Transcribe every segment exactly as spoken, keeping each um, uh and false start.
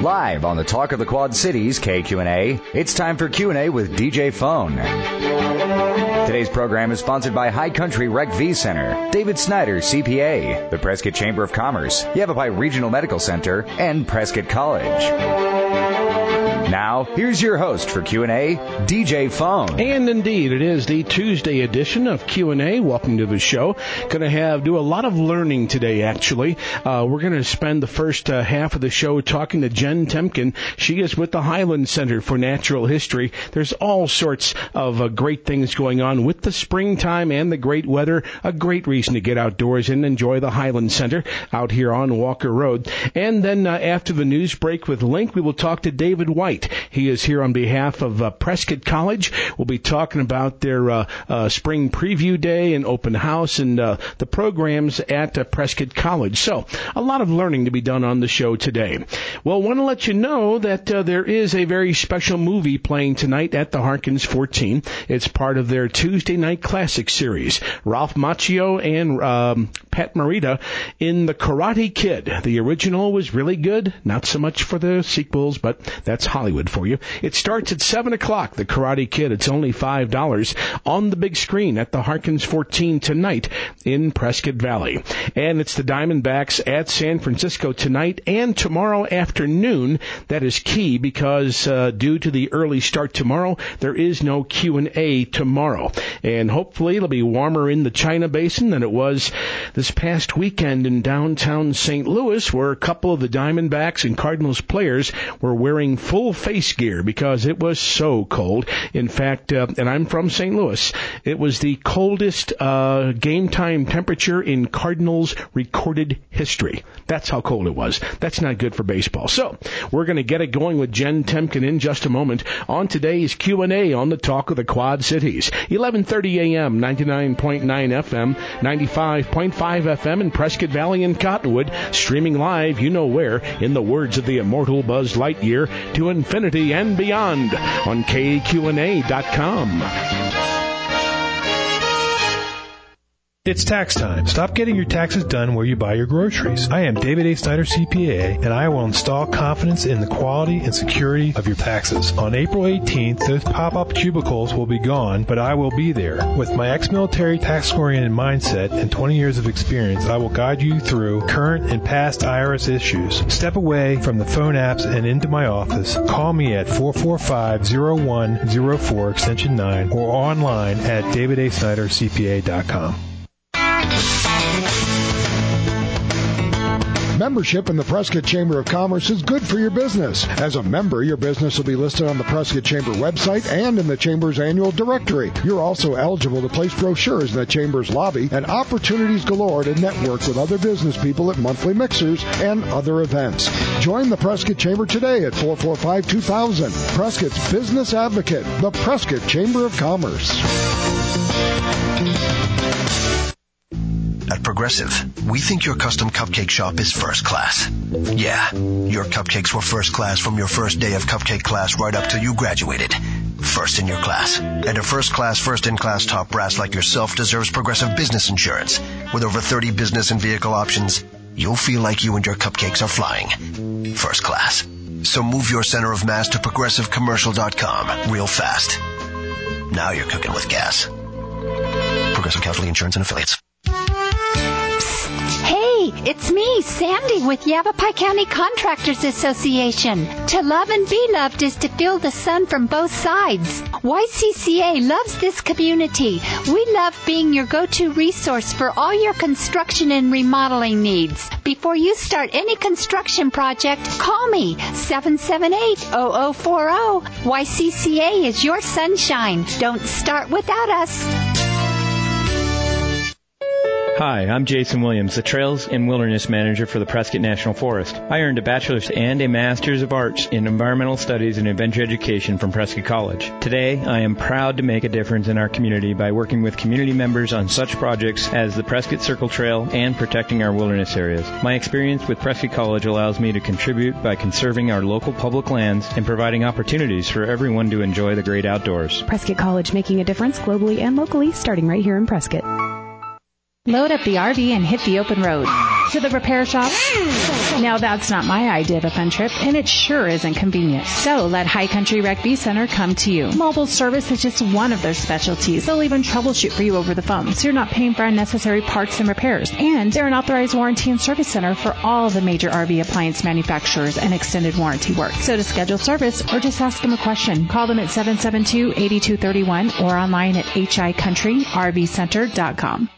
Live on the Talk of the Quad Cities K Q and A, it's time for Q and A with D J Phone. Today's program is sponsored by High Country Rec V Center, David Snyder, C P A, the Prescott Chamber of Commerce, Yavapai Regional Medical Center, and Prescott College. Now, here's your host for Q and A, D J Phone. And indeed, it is the Tuesday edition of Q and A. Welcome to the show. Going to have do a lot of learning today, actually. Uh, we're going to spend the first uh, half of the show talking to Jen Temkin. She is with the Highland Center for Natural History. There's all sorts of uh, great things going on with the springtime and the great weather. A great reason to get outdoors and enjoy the Highland Center out here on Walker Road. And then uh, after the news break with Link, we will talk to David White. He is here on behalf of uh, Prescott College. We'll be talking about their uh, uh, spring preview day and open house and uh, the programs at uh, Prescott College. So a lot of learning to be done on the show today. Well, I want to let you know that uh, there is a very special movie playing tonight at the Harkins fourteen. It's part of their Tuesday Night Classic series. Ralph Macchio and um, Pat Morita in The Karate Kid. The original was really good. Not so much for the sequels, but that's Hollywood for you. It starts at seven o'clock, The Karate Kid. It's only five dollars on the big screen at the Harkins fourteen tonight in Prescott Valley. And it's the Diamondbacks at San Francisco tonight and tomorrow afternoon. That is key because uh, due to the early start tomorrow, there is no Q and A tomorrow. And hopefully it'll be warmer in the China Basin than it was this past weekend in downtown Saint Louis, where a couple of the Diamondbacks and Cardinals players were wearing full face gear because it was so cold. In fact, uh, and I'm from Saint Louis, it was the coldest uh, game time temperature in Cardinals recorded history. That's how cold it was. That's not good for baseball. So we're going to get it going with Jen Temkin in just a moment on today's Q and A on the Talk of the Quad Cities. eleven thirty a.m., ninety-nine point nine F M, ninety-five point five F M in Prescott Valley and Cottonwood. Streaming live, you know where, in the words of the immortal Buzz Lightyear, to infinity and beyond on K Q and A dot com. It's tax time. Stop getting your taxes done where you buy your groceries. I am David A. Snyder, C P A, and I will install confidence in the quality and security of your taxes. On April eighteenth, those pop-up cubicles will be gone, but I will be there. With my ex-military tax-oriented mindset and twenty years of experience, I will guide you through current and past I R S issues. Step away from the phone apps and into my office. Call me at four four five, zero one zero four, extension nine, or online at david a snyder c p a dot com. Membership in the Prescott Chamber of Commerce is good for your business. As a member, your business will be listed on the Prescott Chamber website and in the Chamber's annual directory. You're also eligible to place brochures in the Chamber's lobby and opportunities galore to network with other business people at monthly mixers and other events. Join the Prescott Chamber today at four four five, two thousand. Prescott's business advocate, the Prescott Chamber of Commerce. At Progressive, we think your custom cupcake shop is first class. Yeah, your cupcakes were first class from your first day of cupcake class right up till you graduated. First in your class. And a first class, first in class top brass like yourself deserves Progressive business insurance. With over thirty business and vehicle options, you'll feel like you and your cupcakes are flying. First class. So move your center of mass to progressive commercial dot com real fast. Now you're cooking with gas. Progressive Casualty Insurance and Affiliates. Hey, it's me, Sandy, with Yavapai County Contractors Association. To love and be loved is to feel the sun from both sides. Y C C A loves this community. We love being your go-to resource for all your construction and remodeling needs. Before you start any construction project, call me, seven seven eight, zero zero four zero. Y C C A is your sunshine. Don't start without us. Hi, I'm Jason Williams, the Trails and Wilderness Manager for the Prescott National Forest. I earned a bachelor's and a master's of arts in environmental studies and adventure education from Prescott College. Today, I am proud to make a difference in our community by working with community members on such projects as the Prescott Circle Trail and protecting our wilderness areas. My experience with Prescott College allows me to contribute by conserving our local public lands and providing opportunities for everyone to enjoy the great outdoors. Prescott College, making a difference globally and locally, starting right here in Prescott. Load up the R V and hit the open road. to the repair shop? Now that's not my idea of a fun trip, and it sure isn't convenient. So let High Country Rec V Center come to you. Mobile service is just one of their specialties. They'll even troubleshoot for you over the phone, so you're not paying for unnecessary parts and repairs. And they're an authorized warranty and service center for all the major R V appliance manufacturers and extended warranty work. So to schedule service or just ask them a question, call them at seven seven two, eight two three one or online at h i country r v center dot com.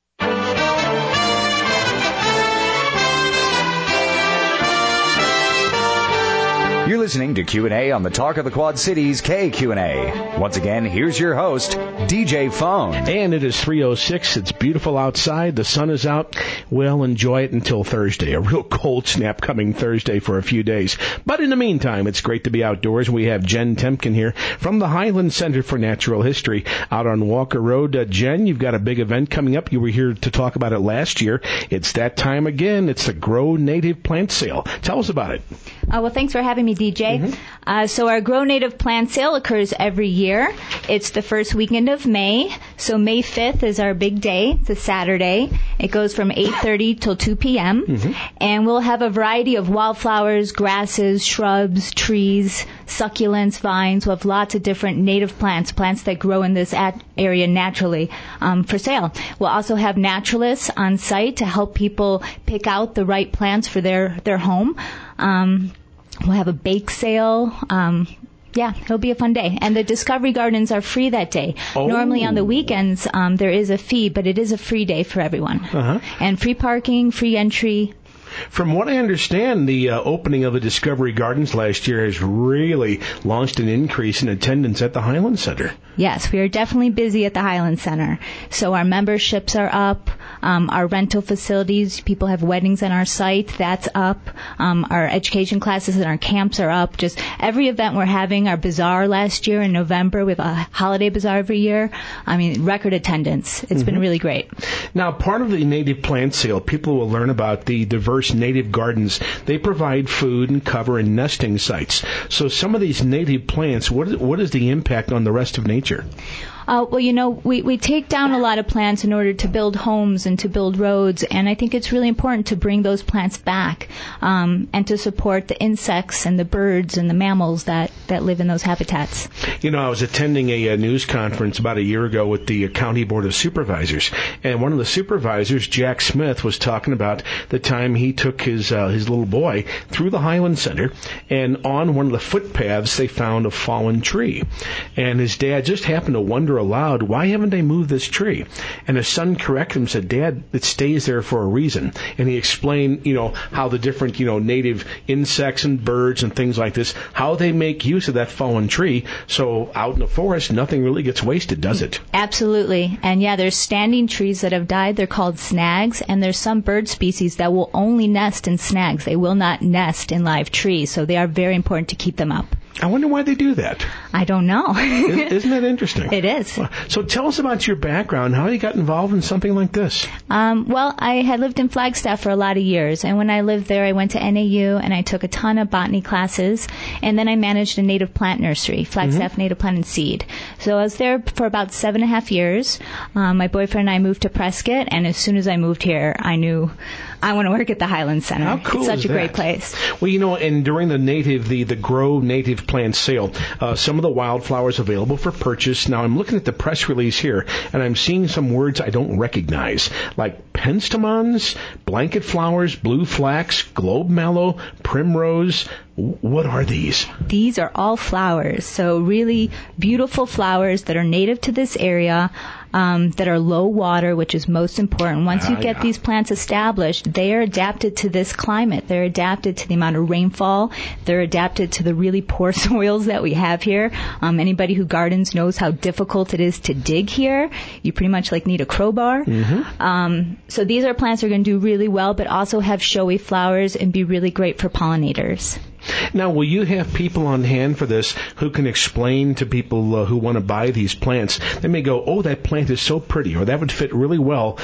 You're listening to Q and A on the Talk of the Quad Cities K Q and A. Once again, here's your host, D J Phone. And it is three oh six. It's beautiful outside. The sun is out. Well, enjoy it until Thursday. A real cold snap coming Thursday for a few days. But in the meantime, it's great to be outdoors. We have Jen Temkin here from the Highland Center for Natural History out on Walker Road. Uh, Jen, you've got a big event coming up. You were here to talk about it last year. It's that time again. It's the Grow Native Plant Sale. Tell us about it. Uh, well, thanks for having me, D J. Mm-hmm. Uh, so our Grow Native Plant Sale occurs every year. It's the first weekend of May. So May fifth is our big day. It's a Saturday. It goes from eight thirty till two p.m. Mm-hmm. And we'll have a variety of wildflowers, grasses, shrubs, trees, succulents, vines. We'll have lots of different native plants, plants that grow in this at- area naturally um, for sale. We'll also have naturalists on site to help people pick out the right plants for their, their home. Um, we'll have a bake sale. Um, yeah, it'll be a fun day. And the Discovery Gardens are free that day. Oh. Normally on the weekends, um, there is a fee, but it is a free day for everyone. Uh-huh. And free parking, free entry. From what I understand, the uh, opening of the Discovery Gardens last year has really launched an increase in attendance at the Highland Center. Yes, we are definitely busy at the Highland Center. So our memberships are up. Um, our rental facilities, people have weddings on our site, that's up. Um, our education classes and our camps are up. Just every event we're having, our bazaar last year in November, we have a holiday bazaar every year. I mean, record attendance. It's mm-hmm. been really great. Now, part of the native plant sale, people will learn about the diverse native gardens. They provide food and cover and nesting sites. So some of these native plants, what is, what is the impact on the rest of nature? Uh, well, you know, we, we take down a lot of plants in order to build homes and to build roads, and I think it's really important to bring those plants back um, and to support the insects and the birds and the mammals that, that live in those habitats. You know, I was attending a, a news conference about a year ago with the County Board of Supervisors, and one of the supervisors, Jack Smith, was talking about the time he took his uh, his little boy through the Highland Center, and on one of the footpaths they found a fallen tree, and his dad just happened to wonder aloud, why haven't they moved this tree? And his son corrected him and said, Dad, it stays there for a reason. And he explained, you know, how the different, you know, native insects and birds and things like this, how they make use of that fallen tree. So out in the forest, nothing really gets wasted, does it? Absolutely. And yeah, there's standing trees that have died. They're called snags. And there's some bird species that will only nest in snags. They will not nest in live trees. So they are very important to keep them up. I wonder why they do that. I don't know. Isn't that interesting? It is. So tell us about your background, how you got involved in something like this. Um, well, I had lived in Flagstaff for a lot of years, and when I lived there, I went to N A U, and I took a ton of botany classes, and then I managed a native plant nursery, Flagstaff mm-hmm. Native Plant and Seed. So I was there for about seven and a half years. Um, my boyfriend and I moved to Prescott, and as soon as I moved here, I knew I want to work at the Highland Center. How cool It's such is a that? great place. Well, you know, and during the native, the, the Grow Native Plant Sale, uh, some of the wildflowers available for purchase. Now, I'm looking at the press release here, and I'm seeing some words I don't recognize, like penstemons, blanket flowers, blue flax, globe mallow, primrose. What are these? These are all flowers. So really beautiful flowers that are native to this area. Um, that are low water, which is most important. Once you ah, get yeah. these plants established, they are adapted to this climate. They're adapted to the amount of rainfall. They're adapted to the really poor soils that we have here. Um, anybody who gardens knows how difficult it is to dig here. You pretty much like need a crowbar. Mm-hmm. Um, so these are plants that are going to do really well, but also have showy flowers and be really great for pollinators. Now, will you have people on hand for this who can explain to people uh, who want to buy these plants? They may go, oh, that plant is so pretty, or that would fit really well.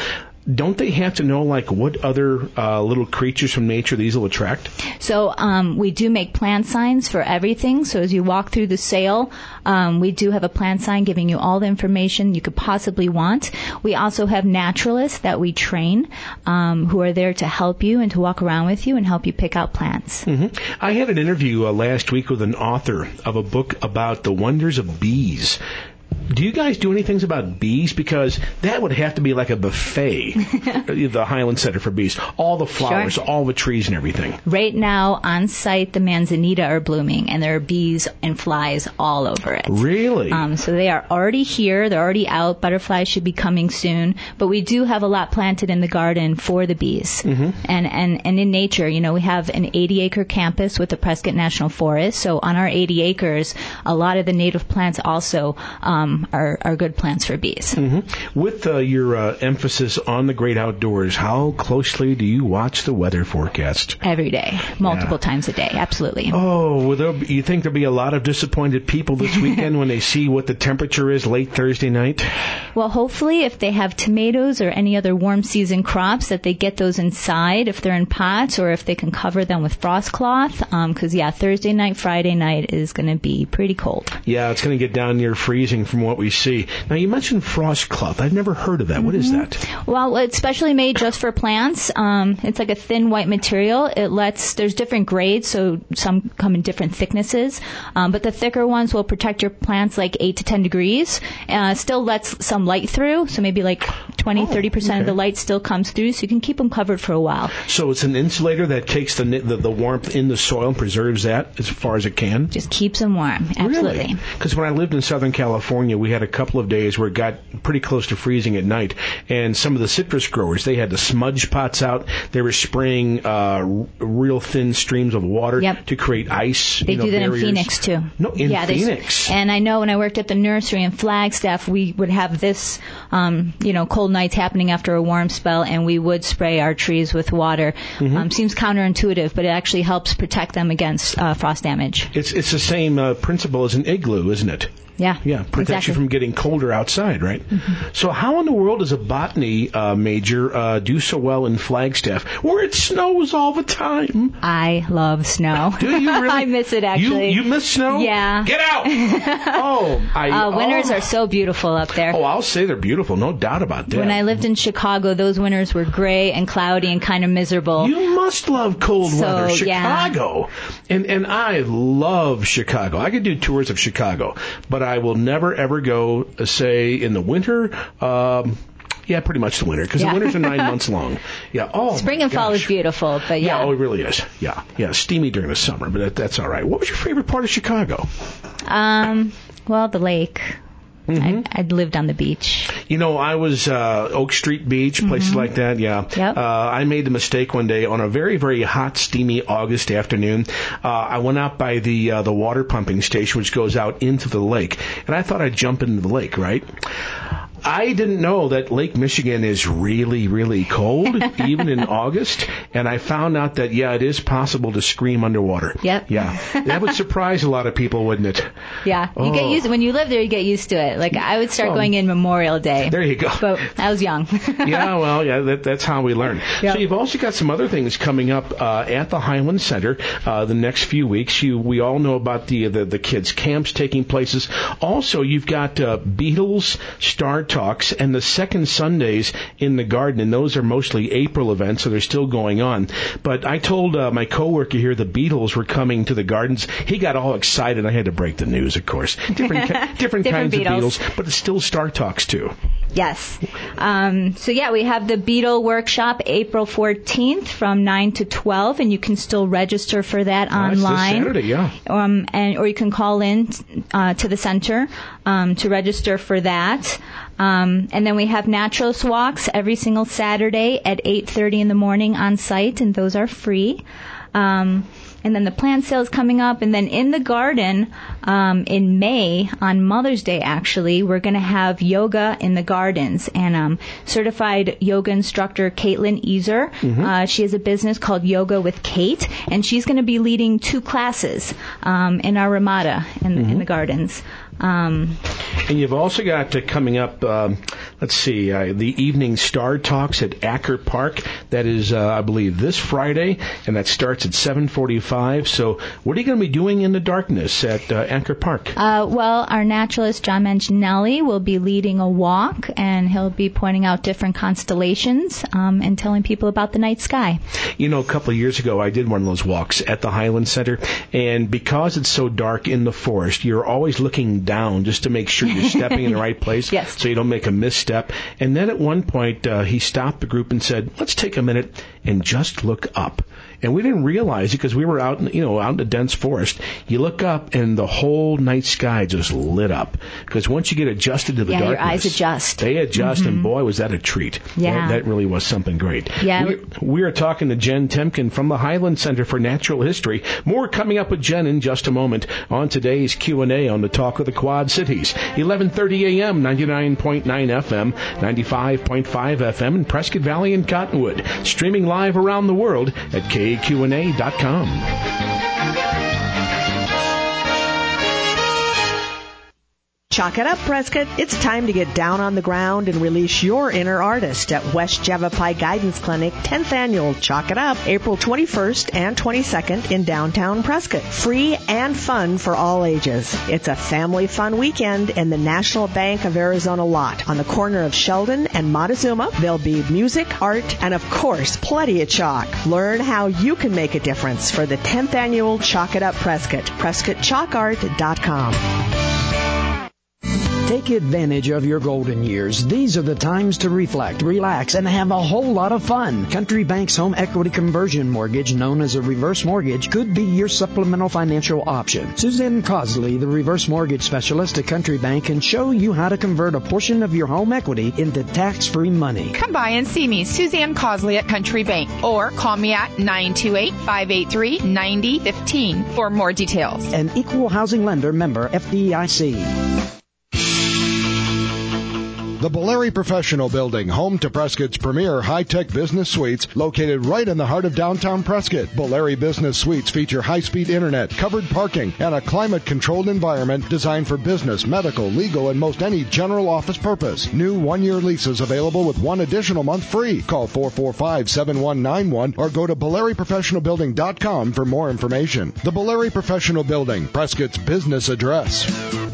don't they have to know, like, what other uh, little creatures from nature these will attract? So um, we do make plant signs for everything. So as you walk through the sale, um, we do have a plant sign giving you all the information you could possibly want. We also have naturalists that we train um, who are there to help you and to walk around with you and help you pick out plants. Mm-hmm. I had an interview uh, last week with an author of a book about the wonders of bees. Do you guys do anything about bees? Because that would have to be like a buffet, the Highland Center for Bees. All the flowers, Sure. all the trees and everything. Right now, on site, the manzanita are blooming, and there are bees and flies all over it. Really? Um, so they are already here. They're already out. Butterflies should be coming soon. But we do have a lot planted in the garden for the bees. Mm-hmm. And, and, and in nature, you know, we have an eighty-acre campus with the Prescott National Forest. So on our eighty acres, a lot of the native plants also um, are, are good plants for bees. Mm-hmm. With uh, your uh, emphasis on the great outdoors, how closely do you watch the weather forecast? Every day, multiple Yeah. times a day, absolutely. Oh, will there be, you think there'll be a lot of disappointed people this weekend when they see what the temperature is late Thursday night? Well, hopefully, if they have tomatoes or any other warm season crops, that they get those inside if they're in pots, or if they can cover them with frost cloth. Because, um, yeah, Thursday night, Friday night is going to be pretty cold. Yeah, it's going to get down near freezing from what we see. Now, you mentioned frost cloth. I've never heard of that. Mm-hmm. What is that? Well, it's specially made just for plants. Um, it's like a thin white material. It lets, there's different grades, so some come in different thicknesses. Um, but the thicker ones will protect your plants like eight to ten degrees. Uh, still lets some light through, so maybe like twenty, thirty percent okay. of the light still comes through, so you can keep them covered for a while. So it's an insulator that takes the, the the warmth in the soil and preserves that as far as it can? Just keeps them warm, absolutely. Because when I lived in Southern California, we had a couple of days where it got pretty close to freezing at night, and some of the citrus growers, they had the smudge pots out. They were spraying uh, r- real thin streams of water Yep. to create ice. They you know, do that barriers. in Phoenix, too. No, in yeah, Phoenix. And I know when I worked at the nursery in Flagstaff, we would have this, um, you know, cold nights happening after a warm spell, and we would spray our trees with water. Mm-hmm. Um, seems counterintuitive, but it actually helps protect them against uh, frost damage. It's it's the same uh, principle as an igloo, isn't it? Yeah, Yeah, protects exactly. you from getting colder outside, right? Mm-hmm. So how in the world does a botany uh, major uh, do so well in Flagstaff, where it snows all the time? I love snow. Do you really? I miss it, actually. You, you miss snow? Yeah. Get out! oh, I... Uh, winters oh. are so beautiful up there. Oh, I'll say they're beautiful, no doubt about that. When I lived in Chicago, those winters were gray and cloudy and kind of miserable. You must love cold So, weather. yeah. Chicago. And and I love Chicago. I could do tours of Chicago, but I will never, ever go, uh, say, in the winter. Um, yeah, pretty much the winter, because Yeah. the winters are nine months long. Yeah. Oh, Spring my and fall gosh. is beautiful, but yeah. Yeah, oh, it really is. Yeah, yeah, steamy during the summer, but that, that's all right. What was your favorite part of Chicago? Um, well, the lake. Mm-hmm. I, I'd lived on the beach. You know, I was uh, Oak Street Beach, places Mm-hmm. like that, yeah. Yep. Uh, I made the mistake one day on a very, very hot, steamy August afternoon. Uh, I went out by the uh, the water pumping station, which goes out into the lake, and I thought I'd jump into the lake, right? I didn't know that Lake Michigan is really, really cold, even in August. And I found out that, yeah, it is possible to scream underwater. Yep. Yeah. That would surprise a lot of people, wouldn't it? Yeah. You get Oh. used, when you live there, you get used to it. Like, I would start Well, going in Memorial Day. There you go. But I was young. Yeah, well, yeah, that, that's how we learn. Yep. So you've also got some other things coming up uh, at the Highland Center uh, the next few weeks. You, we all know about the, the the kids' camps taking places. Also, you've got uh, Beatles, Star Talks, and the second Sundays in the garden, and those are mostly April events, so they're still going on. But I told uh, my coworker here the Beatles were coming to the gardens. He got all excited. I had to break the news, of course. Different, ki- different, Different kinds Beatles. of Beatles, but it's still Star Talks too. Yes. Um, so, yeah, we have the Beetle Workshop April fourteenth from nine to twelve, and you can still register for that Oh, that's this online. Saturday, yeah. Um, and or you can call in uh, to the center um, to register for that. Um, and then we have naturalist walks every single Saturday at eight thirty in the morning on site, and those are free. Um, and then the plant sale is coming up. And then in the garden, um, in May, on Mother's Day, actually, we're going to have yoga in the gardens. And um, certified yoga instructor Caitlin Easer, Mm-hmm. uh, she has a business called Yoga with Kate, and she's going to be leading two classes um, in our Ramada in, Mm-hmm. in the gardens. Um, and you've also got uh, coming up, um, let's see, uh, the Evening Star Talks at Acker Park. That is, uh, I believe, this Friday, and that starts at seven forty-five. So what are you going to be doing in the darkness at uh, Acker Park? Uh, well, our naturalist, John Mancinelli, will be leading a walk, and he'll be pointing out different constellations um, and telling people about the night sky. You know, a couple of years ago, I did one of those walks at the Highland Center, and because it's so dark in the forest, you're always looking down just to make sure you're stepping in the right place, yes, so you don't make a misstep. And then at one point, uh, he stopped the group and said, let's take a minute and just look up. And we didn't realize it because we were out in, you know, out in the dense forest. You look up and the whole night sky just lit up. Because once you get adjusted to the yeah, darkness, your eyes adjust. They adjust, mm-hmm. and boy, was that a treat. Yeah. That, that really was something great. Yeah. We, we are talking to Jen Temkin from the Highland Center for Natural History. More coming up with Jen in just a moment on today's Q and A on the Talk of the Quad Cities. eleven thirty a.m., ninety-nine point nine F M, ninety-five point five F M in Prescott Valley and Cottonwood. Streaming live around the world at K Q and A dot com. Chalk it up, Prescott. It's time to get down on the ground and release your inner artist at West Yavapai Guidance Clinic tenth Annual Chalk It Up, April twenty-first and twenty-second in downtown Prescott. Free and fun for all ages. It's a family fun weekend in the National Bank of Arizona lot on the corner of Sheldon and Montezuma. There'll be music, art, and of course, plenty of chalk. Learn how you can make a difference for the tenth Annual Chalk It Up Prescott. Prescott Chalk Art dot com. Take advantage of your golden years. These are the times to reflect, relax, and have a whole lot of fun. Country Bank's home equity conversion mortgage, known as a reverse mortgage, could be your supplemental financial option. Suzanne Cosley, the reverse mortgage specialist at Country Bank, can show you how to convert a portion of your home equity into tax-free money. Come by and see me, Suzanne Cosley at Country Bank, or call me at nine two eight, five eight three, nine zero one five for more details. An equal housing lender, member F D I C. The Boleri Professional Building, home to Prescott's premier high-tech business suites, located right in the heart of downtown Prescott. Boleri Business Suites feature high-speed internet, covered parking, and a climate-controlled environment designed for business, medical, legal, and most any general office purpose. New one-year leases available with one additional month free. Call four four five, seven one nine one or go to Boleri Professional Building dot com for more information. The Boleri Professional Building, Prescott's business address.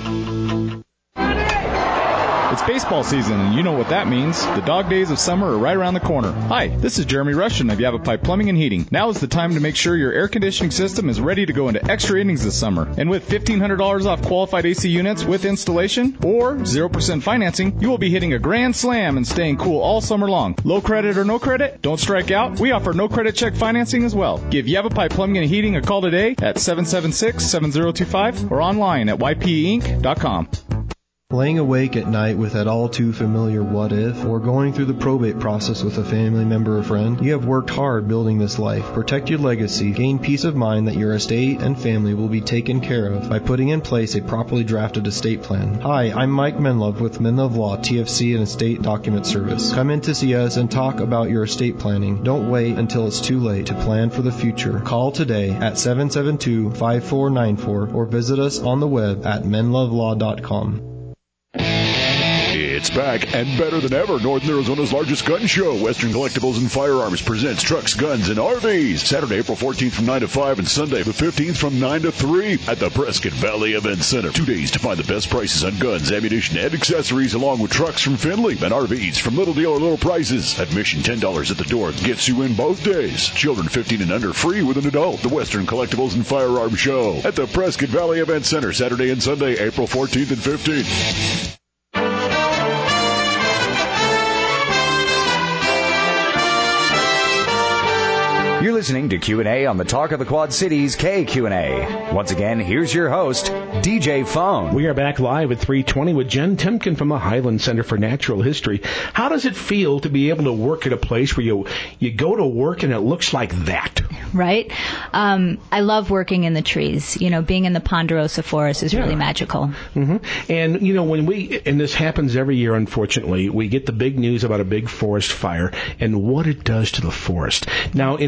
It's baseball season, and you know what that means. The dog days of summer are right around the corner. Hi, this is Jeremy Rushton of Yavapai Plumbing and Heating. Now is the time to make sure your air conditioning system is ready to go into extra innings this summer. And with fifteen hundred dollars off qualified A C units with installation or zero percent financing, you will be hitting a grand slam and staying cool all summer long. Low credit or no credit? Don't strike out. We offer no credit check financing as well. Give Yavapai Plumbing and Heating a call today at seven seven six, seven zero two five or online at Y P E Inc dot com. Laying awake at night with that all-too-familiar what if, or going through the probate process with a family member or friend, you have worked hard building this life. Protect your legacy. Gain peace of mind that your estate and family will be taken care of by putting in place a properly drafted estate plan. Hi, I'm Mike Menlove with Menlove Law, T F C and Estate Document Service. Come in to see us and talk about your estate planning. Don't wait until it's too late to plan for the future. Call today at seven seven two, five four nine four or visit us on the web at menlove law dot com. It's back and better than ever. Northern Arizona's largest gun show, Western Collectibles and Firearms, presents trucks, guns, and R Vs. Saturday, April fourteenth from nine to five and Sunday, the fifteenth from nine to three at the Prescott Valley Event Center. Two days to find the best prices on guns, ammunition, and accessories, along with trucks from Findlay and R Vs from little deal or little prices. Admission ten dollars at the door gets you in both days. Children fifteen and under free with an adult. The Western Collectibles and Firearms Show at the Prescott Valley Event Center, Saturday and Sunday, April fourteenth and fifteenth. You're listening to Q and A on the Talk of the Quad Cities K Q and A. Once again, here's your host, D J Phone. We are back live at three twenty with Jen Temkin from the Highland Center for Natural History. How does it feel to be able to work at a place where you you go to work and it looks like that? Right? Um, I love working in the trees. You know, being in the Ponderosa Forest is really yeah. magical. Mm-hmm. And, you know, when we, and this happens every year, unfortunately, we get the big news about a big forest fire and what it does to the forest. Now, in addition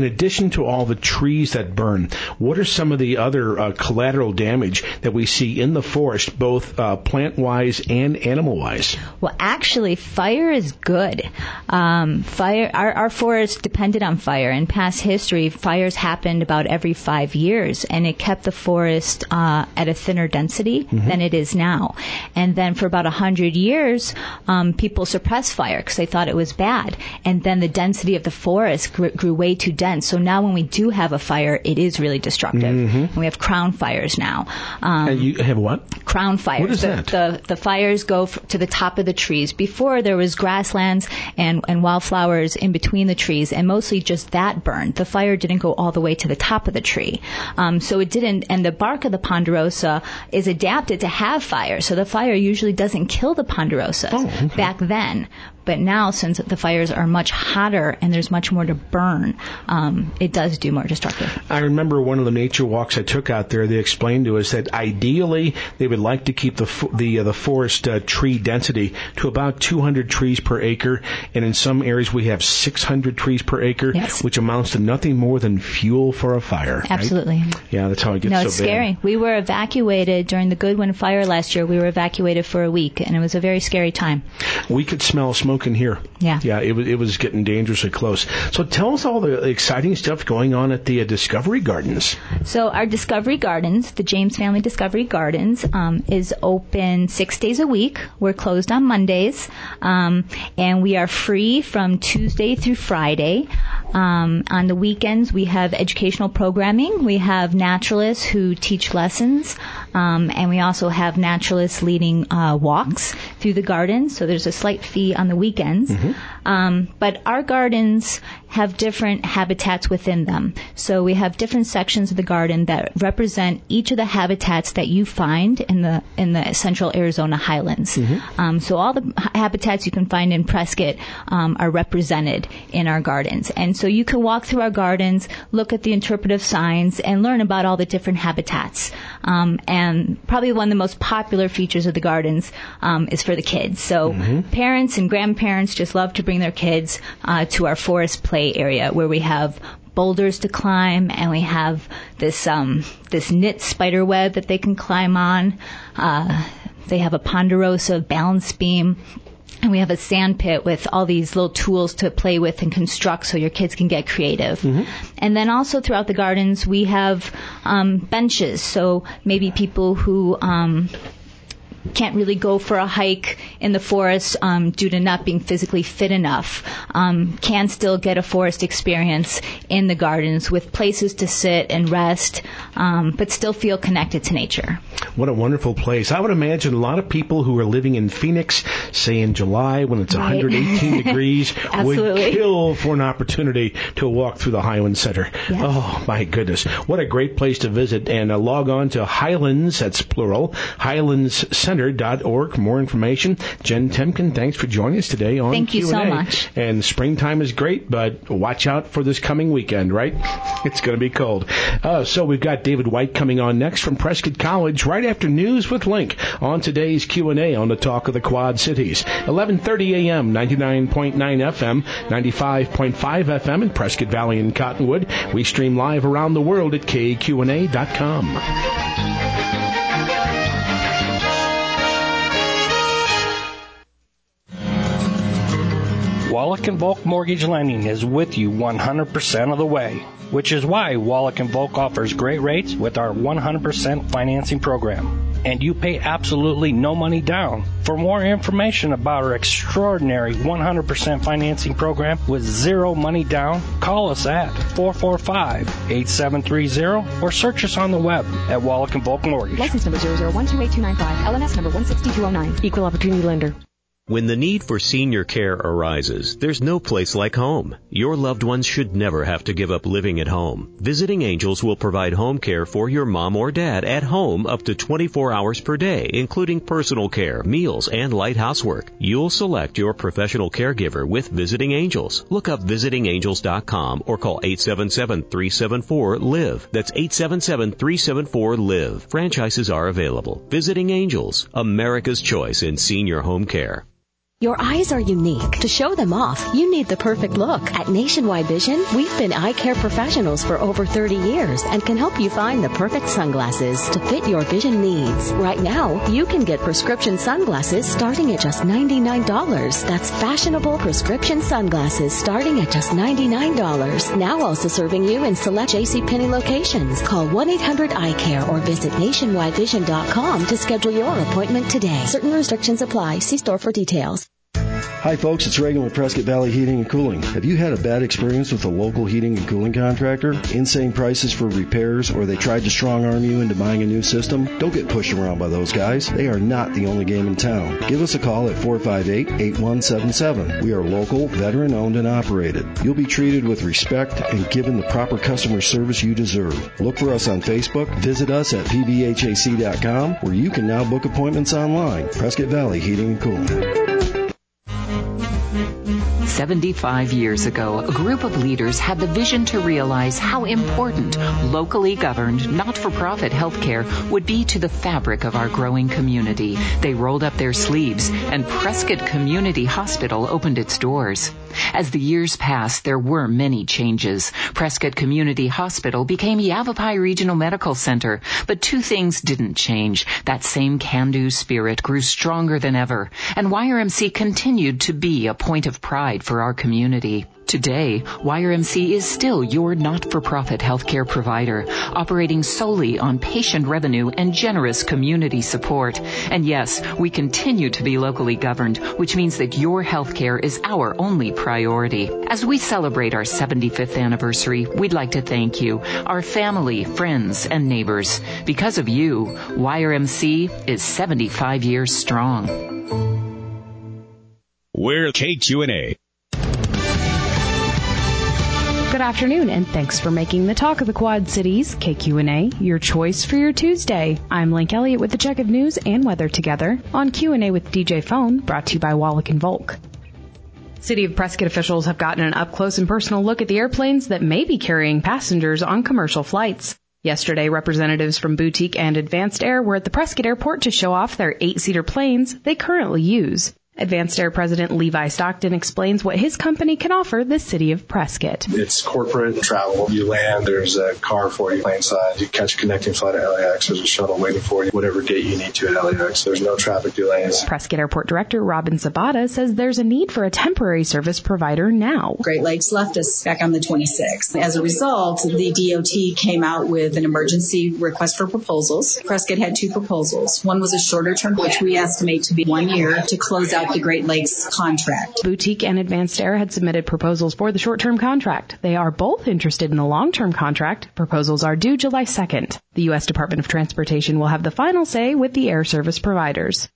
addition to all the trees that burn, what are some of the other uh, collateral damage that we see in the forest, both uh, plant-wise and animal-wise? Well, actually, fire is good. Um, fire, our, our forest depended on fire. In past history, fires happened about every five years, and it kept the forest uh, at a thinner density mm-hmm. than it is now. And then for about a hundred years, um, people suppressed fire because they thought it was bad. And then the density of the forest grew, grew way too dense. So now when we do have a fire, it is really destructive. Mm-hmm. And we have crown fires now. Um, and you have what? Crown fires. What is the, that? The, the fires go f- to the top of the trees. Before, there was grasslands and, and wildflowers in between the trees, and mostly just that burned. The fire didn't go all the way to the top of the tree. Um, so it didn't, and the bark of the ponderosa is adapted to have fire. So the fire usually doesn't kill the ponderosas oh, okay. back then. But now, since the fires are much hotter and there's much more to burn, um, it does do more destructive. I remember one of the nature walks I took out there, they explained to us that ideally they would like to keep the the, uh, the forest uh, tree density to about two hundred trees per acre, and in some areas we have six hundred trees per acre, yes. which amounts to nothing more than fuel for a fire. Absolutely. Right? Yeah, that's how it gets no, so it's bad. scary. We were evacuated during the Goodwin fire last year. We were evacuated for a week, and it was a very scary time. We could smell smoke in here. Yeah. Yeah, it was, it was getting dangerously close. So tell us all the exciting stuff going on at the uh, Discovery Gardens. So our Discovery Gardens, the James Family Discovery Gardens, um, is open six days a week. We're closed on Mondays, um, and we are free from Tuesday through Friday. Um, on the weekends, we have educational programming. We have naturalists who teach lessons, um, and we also have naturalists leading uh, walks through the gardens. So there's a slight fee on the weekends. Mm-hmm. Um, but our gardens have different habitats within them. So we have different sections of the garden that represent each of the habitats that you find in the in the central Arizona highlands. Mm-hmm. Um, so all the habitats you can find in Prescott um, are represented in our gardens. And so you can walk through our gardens, look at the interpretive signs, and learn about all the different habitats. Um, and probably one of the most popular features of the gardens um, is for the kids. So mm-hmm. parents and grandparents just love to bring their kids uh, to our forest play area where we have boulders to climb, and we have this um, this knit spider web that they can climb on. Uh, they have a ponderosa balance beam. And we have a sand pit with all these little tools to play with and construct so your kids can get creative. Mm-hmm. And then also throughout the gardens, we have um, benches. So maybe people who um, can't really go for a hike in the forest um, due to not being physically fit enough um, can still get a forest experience in the gardens with places to sit and rest, um, but still feel connected to nature. What a wonderful place. I would imagine a lot of people who are living in Phoenix, say in July when it's right. one hundred eighteen degrees, would kill for an opportunity to walk through the Highland Center. Yes. Oh, my goodness. What a great place to visit. And uh, log on to Highlands, that's plural, highlands center dot org for more information. Jen Temkin, thanks for joining us today on Thank you Q and A. so much. And springtime is great, but watch out for this coming weekend, right? It's going to be cold. Uh, so we've got David White coming on next from Prescott College right after News with Link on today's Q and A on the Talk of the Quad Cities. eleven thirty a.m., ninety-nine point nine F M, ninety-five point five F M in Prescott Valley and Cottonwood. We stream live around the world at K Q N A dot com. Wallach and Volk Mortgage Lending is with you one hundred percent of the way, which is why Wallach and Volk offers great rates with our one hundred percent financing program. And you pay absolutely no money down. For more information about our extraordinary one hundred percent financing program with zero money down, call us at four four five, eight seven three zero or search us on the web at Wallach and Volk Mortgage. License number zero zero one two eight two nine five, L N S number one six two zero nine, Equal Opportunity Lender. When the need for senior care arises, there's no place like home. Your loved ones should never have to give up living at home. Visiting Angels will provide home care for your mom or dad at home up to twenty-four hours per day, including personal care, meals, and light housework. You'll select your professional caregiver with Visiting Angels. Look up visiting angels dot com or call eight seven seven, three seven four, LIVE. That's eight seven seven, three seven four, LIVE. Franchises are available. Visiting Angels, America's choice in senior home care. Your eyes are unique. To show them off, you need the perfect look. At Nationwide Vision, we've been eye care professionals for over thirty years and can help you find the perfect sunglasses to fit your vision needs. Right now, you can get prescription sunglasses starting at just ninety-nine dollars. That's fashionable prescription sunglasses starting at just ninety-nine dollars. Now also serving you in select JCPenney locations. Call one eight hundred eye care or visit nationwide vision dot com to schedule your appointment today. Certain restrictions apply. See store for details. Hi folks, it's Reagan with Prescott Valley Heating and Cooling. Have you had a bad experience with a local heating and cooling contractor? Insane prices for repairs, or they tried to strong-arm you into buying a new system? Don't get pushed around by those guys. They are not the only game in town. Give us a call at four five eight, eight one seven seven. We are local, veteran-owned, and operated. You'll be treated with respect and given the proper customer service you deserve. Look for us on Facebook. Visit us at p v h a c dot com, where you can now book appointments online. Prescott Valley Heating and Cooling. seventy-five years ago, a group of leaders had the vision to realize how important locally governed, not-for-profit healthcare would be to the fabric of our growing community. They rolled up their sleeves, and Prescott Community Hospital opened its doors. As the years passed, there were many changes. Prescott Community Hospital became Yavapai Regional Medical Center, but two things didn't change. That same can-do spirit grew stronger than ever, and Y R M C continued to be a point of pride for our community. Today, Y R M C is still your not-for-profit healthcare provider, operating solely on patient revenue and generous community support. And yes, we continue to be locally governed, which means that your healthcare is our only priority. As we celebrate our seventy-fifth anniversary, we'd like to thank you, our family, friends, and neighbors. Because of you, Y R M C is seventy-five years strong. We're K Q N A. Good afternoon, and thanks for making the Talk of the Quad Cities, K Q N A, your choice for your Tuesday. I'm Link Elliott with the check of news and weather together on Q and A with D J Phone, brought to you by Wallach and Volk. City of Prescott officials have gotten an up-close and personal look at the airplanes that may be carrying passengers on commercial flights. Yesterday, representatives from Boutique and Advanced Air were at the Prescott Airport to show off their eight-seater planes they currently use. Advanced Air President Levi Stockton explains what his company can offer the city of Prescott. It's corporate travel. You land, there's a car for you, plane side. You catch a connecting flight at L A X. There's a shuttle waiting for you, whatever date you need to at L A X. There's no traffic delays. Prescott Airport Director Robin Zabata says there's a need for a temporary service provider now. Great Lakes left us back on the twenty-sixth. As a result, the D O T came out with an emergency request for proposals. Prescott had two proposals. One was a shorter term, which we estimate to be one year to close out the Great Lakes contract. Boutique and Advanced Air had submitted proposals for the short-term contract. They are both interested in the long-term contract. Proposals are due July second. The U S Department of Transportation will have the final say with the air service providers.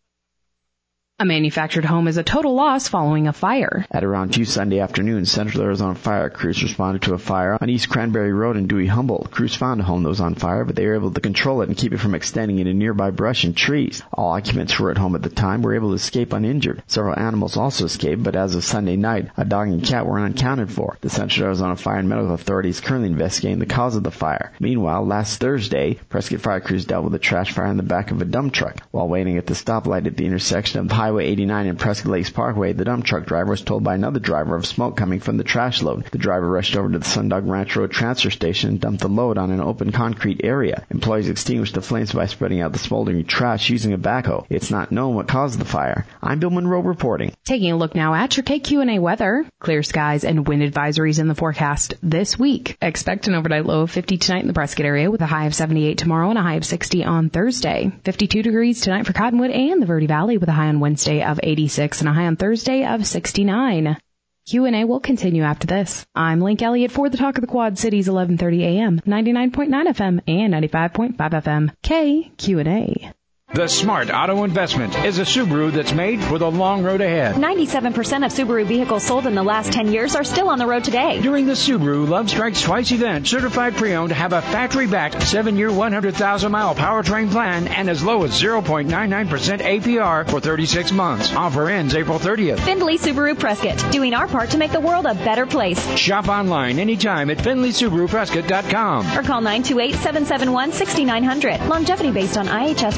A manufactured home is a total loss following a fire. At around two Sunday afternoon, Central Arizona Fire crews responded to a fire on East Cranberry Road in Dewey-Humboldt. Crews found a home that was on fire, but they were able to control it and keep it from extending into nearby brush and trees. All occupants who were at home at the time were able to escape uninjured. Several animals also escaped, but as of Sunday night, a dog and cat were unaccounted for. The Central Arizona Fire and Medical Authority is currently investigating the cause of the fire. Meanwhile, last Thursday, Prescott Fire crews dealt with a trash fire in the back of a dump truck. While waiting at the stoplight at the intersection of Highway eighty-nine and Prescott Lakes Parkway, the dump truck driver was told by another driver of smoke coming from the trash load. The driver rushed over to the Sundog Ranch Road transfer station and dumped the load on an open concrete area. Employees extinguished the flames by spreading out the smoldering trash using a backhoe. It's not known what caused the fire. I'm Bill Monroe reporting. Taking a look now at your K Q and A weather. Clear skies and wind advisories in the forecast this week. Expect an overnight low of fifty tonight in the Prescott area with a high of seventy-eight tomorrow and a high of sixty on Thursday. fifty-two degrees tonight for Cottonwood and the Verde Valley with a high on Wednesday of eighty-six and a high on Thursday of sixty-nine. Q and A will continue after this. I'm Link Elliott for the Talk of the Quad Cities, eleven thirty a.m., ninety-nine point nine F M, and ninety-five point five F M. K Q and A. The smart auto investment is a Subaru that's made for the long road ahead. ninety-seven percent of Subaru vehicles sold in the last ten years are still on the road today. During the Subaru Love Strikes Twice event, certified pre-owned have a factory-backed seven-year, one hundred thousand mile powertrain plan and as low as zero point nine nine percent A P R for thirty-six months. Offer ends April thirtieth. Findlay Subaru Prescott, doing our part to make the world a better place. Shop online anytime at Findlay Subaru Prescott dot com. Or call nine two eight, seven seven one, six nine zero zero. Longevity based on I H S Market U S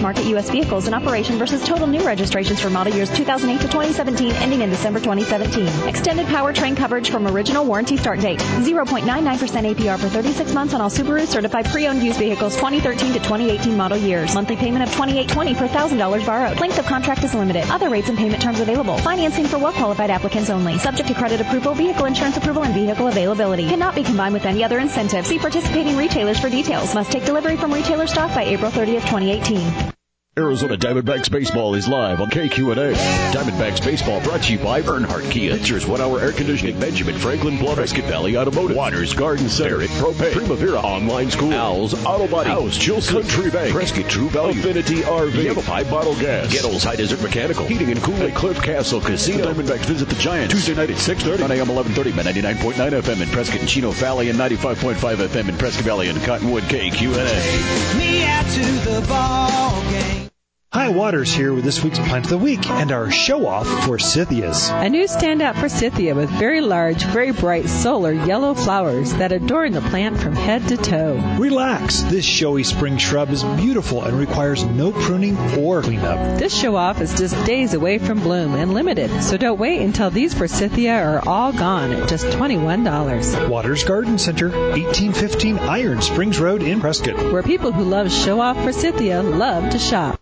S vehicles in operation versus total new registrations for model years two thousand eight to twenty seventeen ending in December twenty seventeen. Extended powertrain coverage from original warranty start date. zero point nine nine percent A P R for thirty-six months on all Subaru certified pre-owned used vehicles twenty thirteen to twenty eighteen model years. Monthly payment of twenty-eight twenty per one thousand dollars borrowed. Length of contract is limited. Other rates and payment terms available. Financing for well-qualified applicants only. Subject to credit approval, vehicle insurance approval, and vehicle availability. Cannot be combined with any other incentive. See participating retailers for details. Must take delivery from retailer stock by April thirtieth, twenty eighteen. Arizona Diamondbacks Baseball is live on K Q and A. Diamondbacks Baseball brought to you by Earnhardt Kia, Pitchers One Hour Air Conditioning, Benjamin Franklin Plumbing, Prescott Valley Automotive, Waters Garden Center, Propane, Primavera Online School, Owls Auto Body, House Chilson, Country Bank, Prescott True Value, Affinity R V, Yavapai Bottle Gas, Gettles High Desert Mechanical, Heating and Cooling, Cliff Castle Casino. The Diamondbacks visit the Giants Tuesday night at six thirty on A M eleven thirty by ninety-nine point nine F M in Prescott and Chino Valley and ninety-five point five F M in Prescott Valley and Cottonwood. K Q and A. Me out to the ball game. Hi, Waters here with this week's Plant of the Week and our show-off for Forsythias. A new standout forsythia with very large, very bright solar yellow flowers that adorn the plant from head to toe. Relax. This showy spring shrub is beautiful and requires no pruning or cleanup. This show-off is just days away from bloom and limited, so don't wait until these forsythia are all gone at just twenty-one dollars. Waters Garden Center, eighteen fifteen Iron Springs Road in Prescott. Where people who love show-off forsythia love to shop.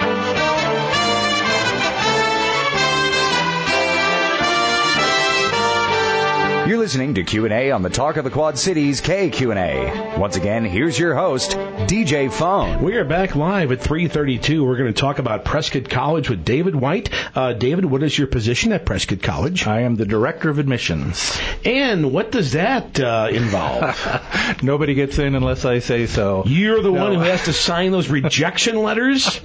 You're listening to Q and A on the Talk of the Quad Cities, K Q and A. Once again, here's your host, D J Phone. We are back live at three thirty-two. We're going to talk about Prescott College with David White. Uh, David, what is your position at Prescott College? I am the Director of Admissions. And what does that uh, involve? Nobody gets in unless I say so. You're the no. one who has to sign those rejection letters?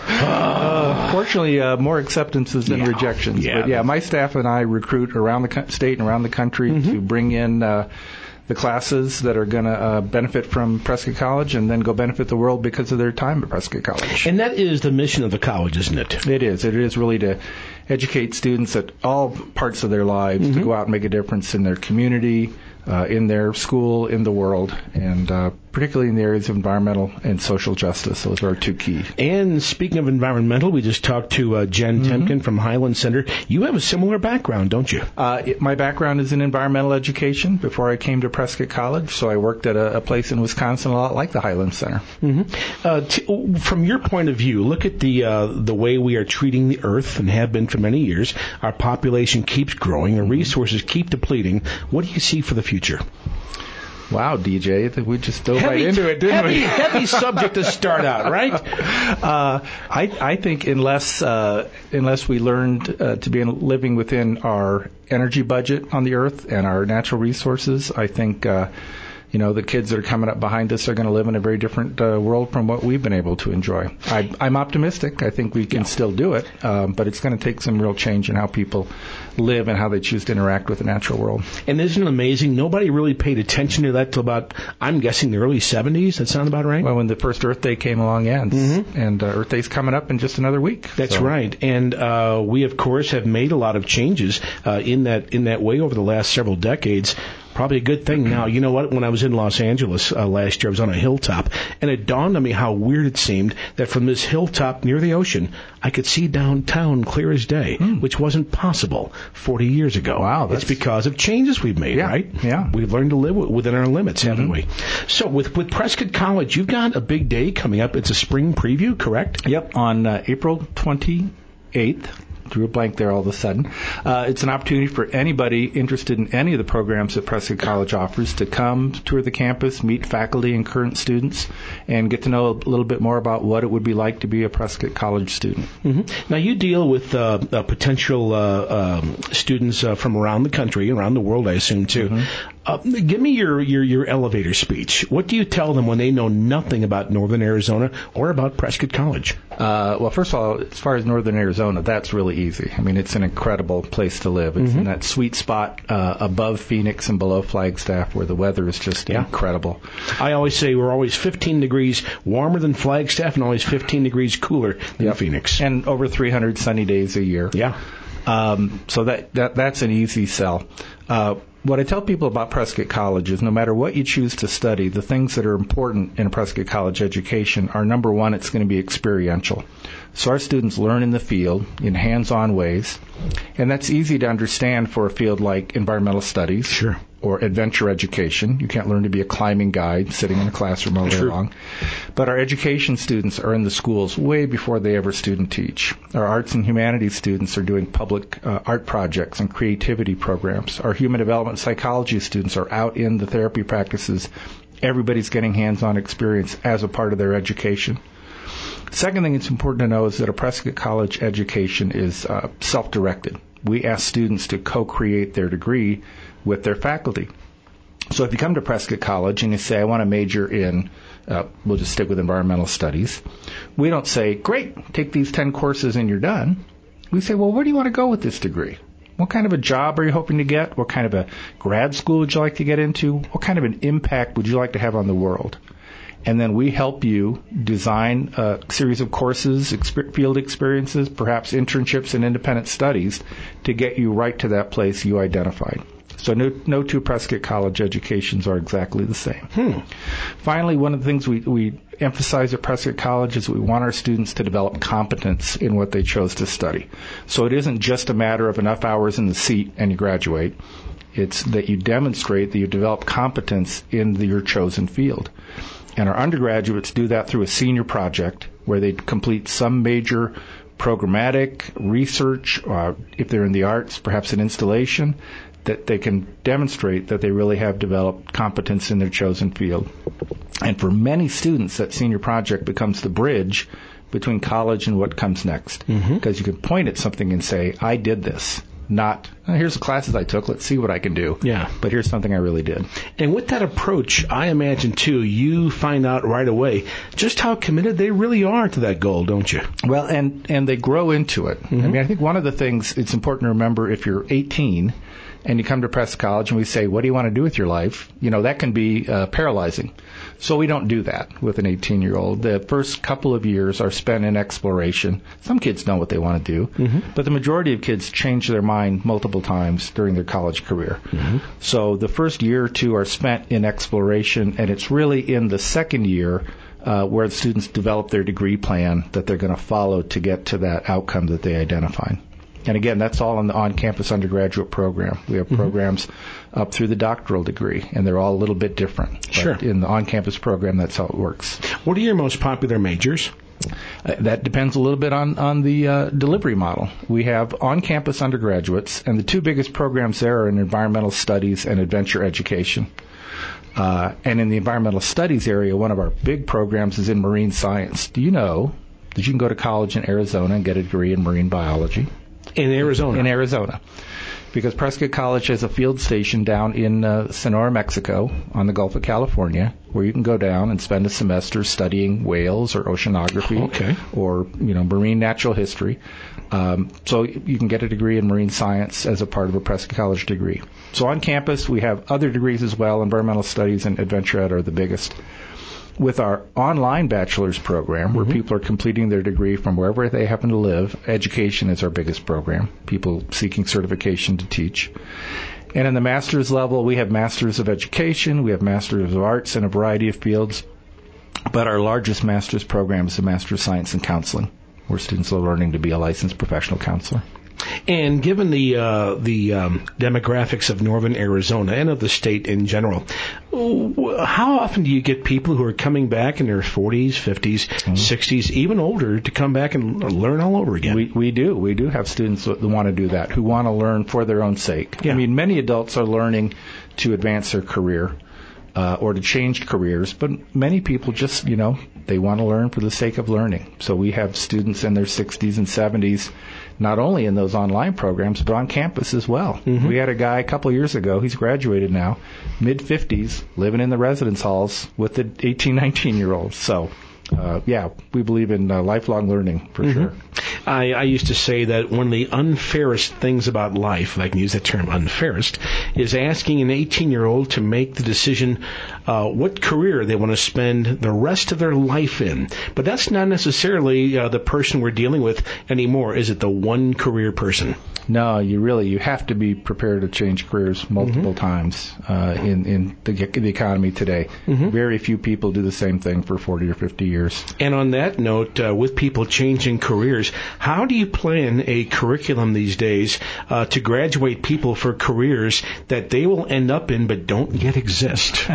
uh, fortunately, uh, more acceptances than yeah. rejections. Yeah, but yeah, my staff and I recruit around the co- state and around the country mm-hmm. to bring in uh, the classes that are going to uh, benefit from Prescott College and then go benefit the world because of their time at Prescott College. And that is the mission of the college, isn't it? It is. It is really to educate students at all parts of their lives mm-hmm. to go out and make a difference in their community, uh, in their school, in the world, and uh, particularly in the areas of environmental and social justice. Those are our two key. And speaking of environmental, we just talked to uh, Jen mm-hmm. Temkin from Highland Center. You have a similar background, don't you? Uh, it, my background is in environmental education before I came to Prescott College, so I worked at a, a place in Wisconsin a lot like the Highland Center. Mm-hmm. Uh, t- from your point of view, look at the uh, the way we are treating the earth and have been for many years. Our population keeps growing. Our resources keep depleting. What do you see for the future? Wow, D J, we just dove heavy, right into it, didn't heavy, we? Heavy subject to start out, right? Uh, I, I think unless uh, unless we learned uh, to be living within our energy budget on the earth and our natural resources, I think uh, you know the kids that are coming up behind us are going to live in a very different uh, world from what we've been able to enjoy. I, I'm optimistic. I think we can yeah. still do it, um, but it's going to take some real change in how people live and how they choose to interact with the natural world. And isn't it amazing? Nobody really paid attention to that till about, I'm guessing, the early seventies. That sound about right? Well, when the first Earth Day came along, yeah. And, mm-hmm. and uh, Earth Day's coming up in just another week. That's so. right. And uh, we, of course, have made a lot of changes uh, in that in that way over the last several decades. Probably a good thing now. You know what? When I was in Los Angeles uh, last year, I was on a hilltop, and it dawned on me how weird it seemed that from this hilltop near the ocean, I could see downtown clear as day, mm. which wasn't possible forty years ago. Wow. That's... It's because of changes we've made, yeah, right? Yeah. We've learned to live within our limits, mm-hmm. haven't we? So with, with Prescott College, you've got a big day coming up. It's a spring preview, correct? Yep, on uh, April twenty-eighth. Drew a blank there all of a sudden. Uh, it's an opportunity for anybody interested in any of the programs that Prescott College offers to come tour the campus, meet faculty and current students, and get to know a little bit more about what it would be like to be a Prescott College student. Mm-hmm. Now, you deal with uh, uh, potential uh, um, students uh, from around the country, around the world, I assume, too. Mm-hmm. Uh, give me your, your, your elevator speech. What do you tell them when they know nothing about Northern Arizona or about Prescott College? Uh, well, first of all, as far as Northern Arizona, that's really easy. I mean, it's an incredible place to live. It's mm-hmm. in that sweet spot uh, above Phoenix and below Flagstaff where the weather is just yeah. incredible. I always say we're always fifteen degrees warmer than Flagstaff and always fifteen degrees cooler than yep. Phoenix. And over three hundred sunny days a year. Yeah. Um, so that, that that's an easy sell. Uh, what I tell people about Prescott College is no matter what you choose to study, the things that are important in a Prescott College education are, number one, it's going to be experiential. So our students learn in the field in hands-on ways, and that's easy to understand for a field like environmental studies sure. or adventure education. You can't learn to be a climbing guide sitting in a classroom all day True. long. But our education students are in the schools way before they ever student teach. Our arts and humanities students are doing public uh, art projects and creativity programs. Our human development psychology students are out in the therapy practices. Everybody's getting hands-on experience as a part of their education. Second thing it's important to know is that a Prescott College education is uh, self-directed. We ask students to co-create their degree with their faculty. So if you come to Prescott College and you say, I want to major in, uh, we'll just stick with environmental studies, we don't say, great, take these ten courses and you're done. We say, well, where do you want to go with this degree? What kind of a job are you hoping to get? What kind of a grad school would you like to get into? What kind of an impact would you like to have on the world? And then we help you design a series of courses, exp- field experiences, perhaps internships and independent studies to get you right to that place you identified. So no, no two Prescott College educations are exactly the same. Hmm. Finally, one of the things we, we emphasize at Prescott College is we want our students to develop competence in what they chose to study. So it isn't just a matter of enough hours in the seat and you graduate. It's that you demonstrate that you develop competence in the, your chosen field. And our undergraduates do that through a senior project where they complete some major programmatic research, or if they're in the arts, perhaps an installation, that they can demonstrate that they really have developed competence in their chosen field. And for many students, that senior project becomes the bridge between college and what comes next. Because mm-hmm. you can point at something and say, I did this. Not, oh, here's the classes I took, let's see what I can do. Yeah. But here's something I really did. And with that approach, I imagine, too, you find out right away just how committed they really are to that goal, don't you? Well, and, and they grow into it. Mm-hmm. I mean, I think one of the things it's important to remember if you're eighteen and you come to Prescott College and we say, what do you want to do with your life? You know, that can be uh, paralyzing. So we don't do that with an eighteen-year-old. The first couple of years are spent in exploration. Some kids know what they want to do, mm-hmm. but the majority of kids change their mind multiple times during their college career. Mm-hmm. So the first year or two are spent in exploration, and it's really in the second year uh, where the students develop their degree plan that they're going to follow to get to that outcome that they identified. And again, that's all in the on-campus undergraduate program. We have mm-hmm. programs up through the doctoral degree, and they're all a little bit different. Sure. But in the on-campus program, that's how it works. What are your most popular majors? Uh, that depends a little bit on, on the uh, delivery model. We have on-campus undergraduates, and the two biggest programs there are in environmental studies and adventure education. Uh, and in the environmental studies area, one of our big programs is in marine science. Do you know that you can go to college in Arizona and get a degree in marine biology? In Arizona? In Arizona. Because Prescott College has a field station down in uh, Sonora, Mexico, on the Gulf of California, where you can go down and spend a semester studying whales or oceanography okay. or, you know, marine natural history. Um, so you can get a degree in marine science as a part of a Prescott College degree. So on campus, we have other degrees as well. Environmental studies and adventure ed are the biggest. With our online bachelor's program, where mm-hmm. people are completing their degree from wherever they happen to live, education is our biggest program, people seeking certification to teach. And in the master's level, we have masters of education, we have masters of arts in a variety of fields, but our largest master's program is the Master of Science in Counseling, where students are learning to be a licensed professional counselor. And given the uh, the um, demographics of northern Arizona and of the state in general, how often do you get people who are coming back in their forties, fifties, mm-hmm. sixties, even older, to come back and learn all over again? We we do. We do have students that want to do that, who want to learn for their own sake. Yeah. I mean, many adults are learning to advance their career uh, or to change careers, but many people just, you know, they want to learn for the sake of learning. So we have students in their sixties and seventies, not only in those online programs, but on campus as well. Mm-hmm. We had a guy a couple of years ago, he's graduated now, mid-fifties, living in the residence halls with the eighteen, nineteen-year-olds. So, uh, yeah, we believe in uh, lifelong learning for mm-hmm. sure. I, I used to say that one of the unfairest things about life, if I can use that term, unfairest, is asking an eighteen-year-old to make the decision uh, what career they want to spend the rest of their life in. But that's not necessarily uh, the person we're dealing with anymore. Is it the one career person? No, you really you have to be prepared to change careers multiple mm-hmm. times uh, in in the, the economy today. Mm-hmm. Very few people do the same thing for forty or fifty years. And on that note, uh, with people changing careers, how do you plan a curriculum these days uh, to graduate people for careers that they will end up in but don't yet exist?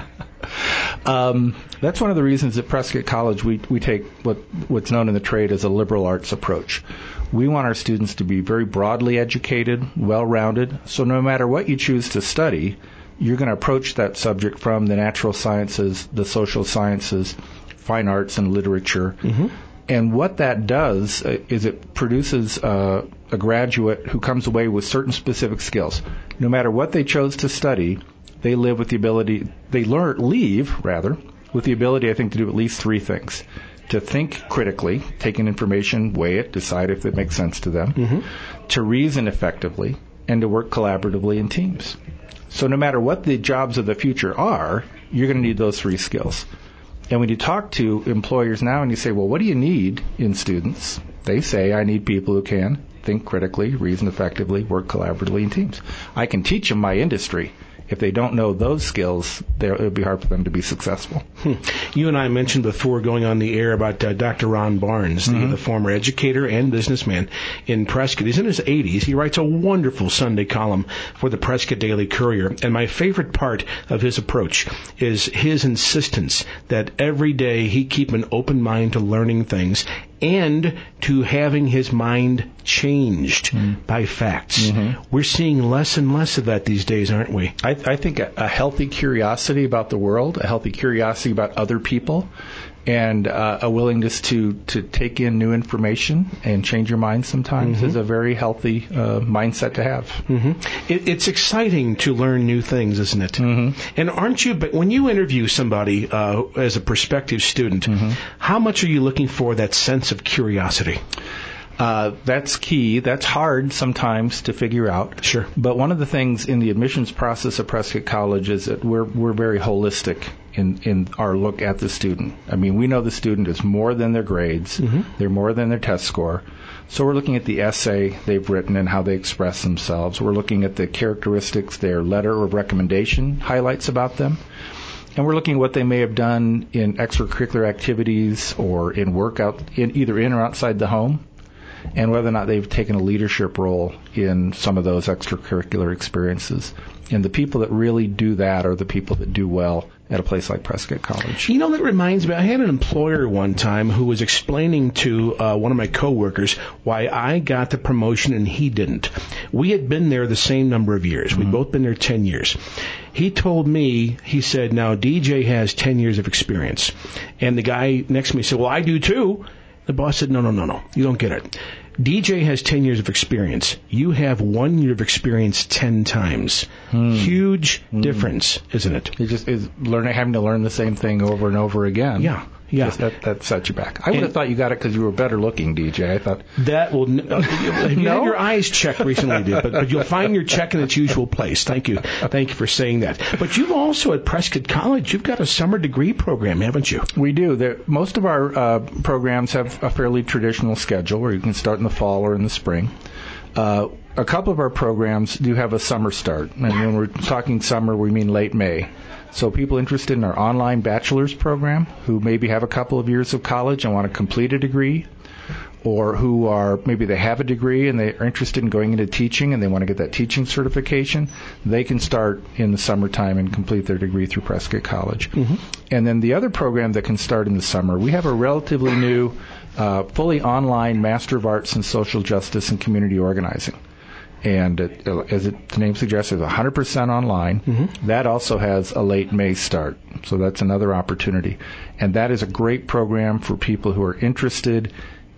Um, that's one of the reasons at Prescott College we we take what what's known in the trade as a liberal arts approach. We want our students to be very broadly educated, well-rounded, so no matter what you choose to study, you're going to approach that subject from the natural sciences, the social sciences, fine arts, and literature. Mm-hmm. And what that does uh, is it produces uh, a graduate who comes away with certain specific skills. No matter what they chose to study, they live with the ability, they learn, leave, rather, with the ability, I think, to do at least three things. To think critically, take in information, weigh it, decide if it makes sense to them, mm-hmm. to reason effectively, and to work collaboratively in teams. So no matter what the jobs of the future are, you're going to need those three skills. And when you talk to employers now and you say, well, what do you need in students? They say, I need people who can think critically, reason effectively, work collaboratively in teams. I can teach them my industry. If they don't know those skills, it would be hard for them to be successful. Hmm. You and I mentioned before going on the air about uh, Doctor Ron Barnes, the, mm-hmm. the former educator and businessman in Prescott. He's in his eighties. He writes a wonderful Sunday column for the Prescott Daily Courier. And my favorite part of his approach is his insistence that every day he keep an open mind to learning things and to having his mind changed mm. by facts. Mm-hmm. We're seeing less and less of that these days, aren't we? I, I think a, a healthy curiosity about the world, a healthy curiosity about other people, and uh, a willingness to, to take in new information and change your mind sometimes mm-hmm. is a very healthy uh, mindset to have. Mm-hmm. It, it's exciting to learn new things, isn't it? Mm-hmm. And aren't you, but when you interview somebody uh, as a prospective student, mm-hmm. how much are you looking for that sense of curiosity? Uh, that's key. That's hard sometimes to figure out. Sure. But one of the things in the admissions process at Prescott College is that we're we're very holistic in, in our look at the student. I mean, we know the student is more than their grades. Mm-hmm. They're more than their test score. So we're looking at the essay they've written and how they express themselves. We're looking at the characteristics their letter of recommendation highlights about them. And we're looking at what they may have done in extracurricular activities or in workout, in either in or outside the home, and whether or not they've taken a leadership role in some of those extracurricular experiences. And the people that really do that are the people that do well at a place like Prescott College. You know, that reminds me, I had an employer one time who was explaining to uh, one of my coworkers why I got the promotion and he didn't. We had been there the same number of years. Mm-hmm. We'd both been there ten years. He told me, he said, now D J has ten years of experience. And the guy next to me said, well, I do too. The boss said, no, no, no, no, you don't get it. D J has ten years of experience. You have one year of experience ten times. Hmm. Huge hmm. difference, isn't it? He just is learning, having to learn the same thing over and over again. Yeah. Yeah, just that, that set you back. I would and have thought you got it because you were better looking, D J. I thought that will. Uh, have you no? had your eyes checked recently, dude? But, but you'll find your check in its usual place. Thank you, thank you for saying that. But you've also at Prescott College, you've got a summer degree program, haven't you? We do. There, most of our uh, programs have a fairly traditional schedule where you can start in the fall or in the spring. Uh, a couple of our programs do have a summer start, and when we're talking summer, we mean late May. So people interested in our online bachelor's program who maybe have a couple of years of college and want to complete a degree, or who are, maybe they have a degree and they are interested in going into teaching and they want to get that teaching certification, they can start in the summertime and complete their degree through Prescott College. Mm-hmm. And then the other program that can start in the summer, we have a relatively new, uh, fully online Master of Arts in Social Justice and Community Organizing. And it, as it, the name suggests, it's one hundred percent online. Mm-hmm. That also has a late May start. So that's another opportunity. And that is a great program for people who are interested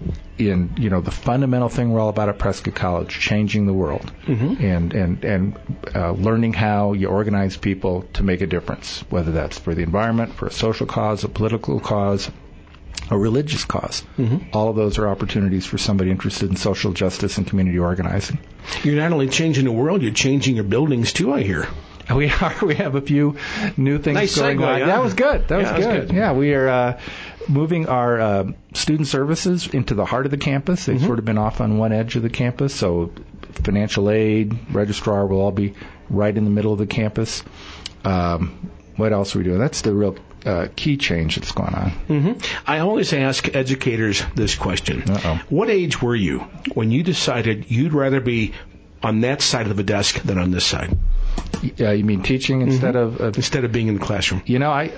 in, you know, the fundamental thing we're all about at Prescott College, changing the world, mm-hmm. and, and, and uh, learning how you organize people to make a difference, whether that's for the environment, for a social cause, a political cause, a religious cause. Mm-hmm. All of those are opportunities for somebody interested in social justice and community organizing. You're not only changing the world, you're changing your buildings too, I hear. We are. We have a few new things nice going segue, on. huh? That was good. That, yeah, was, that was good. good. Yeah, we are uh, moving our uh, student services into the heart of the campus. They've mm-hmm. sort of been off on one edge of the campus, so financial aid, registrar will all be right in the middle of the campus. Um, what else are we doing? That's the real uh, key change that's going on. Mm-hmm. I always ask educators this question. Uh-oh. What age were you when you decided you'd rather be on that side of the desk than on this side? Uh, you mean teaching instead mm-hmm. of... Uh, instead of being in the classroom. You know, I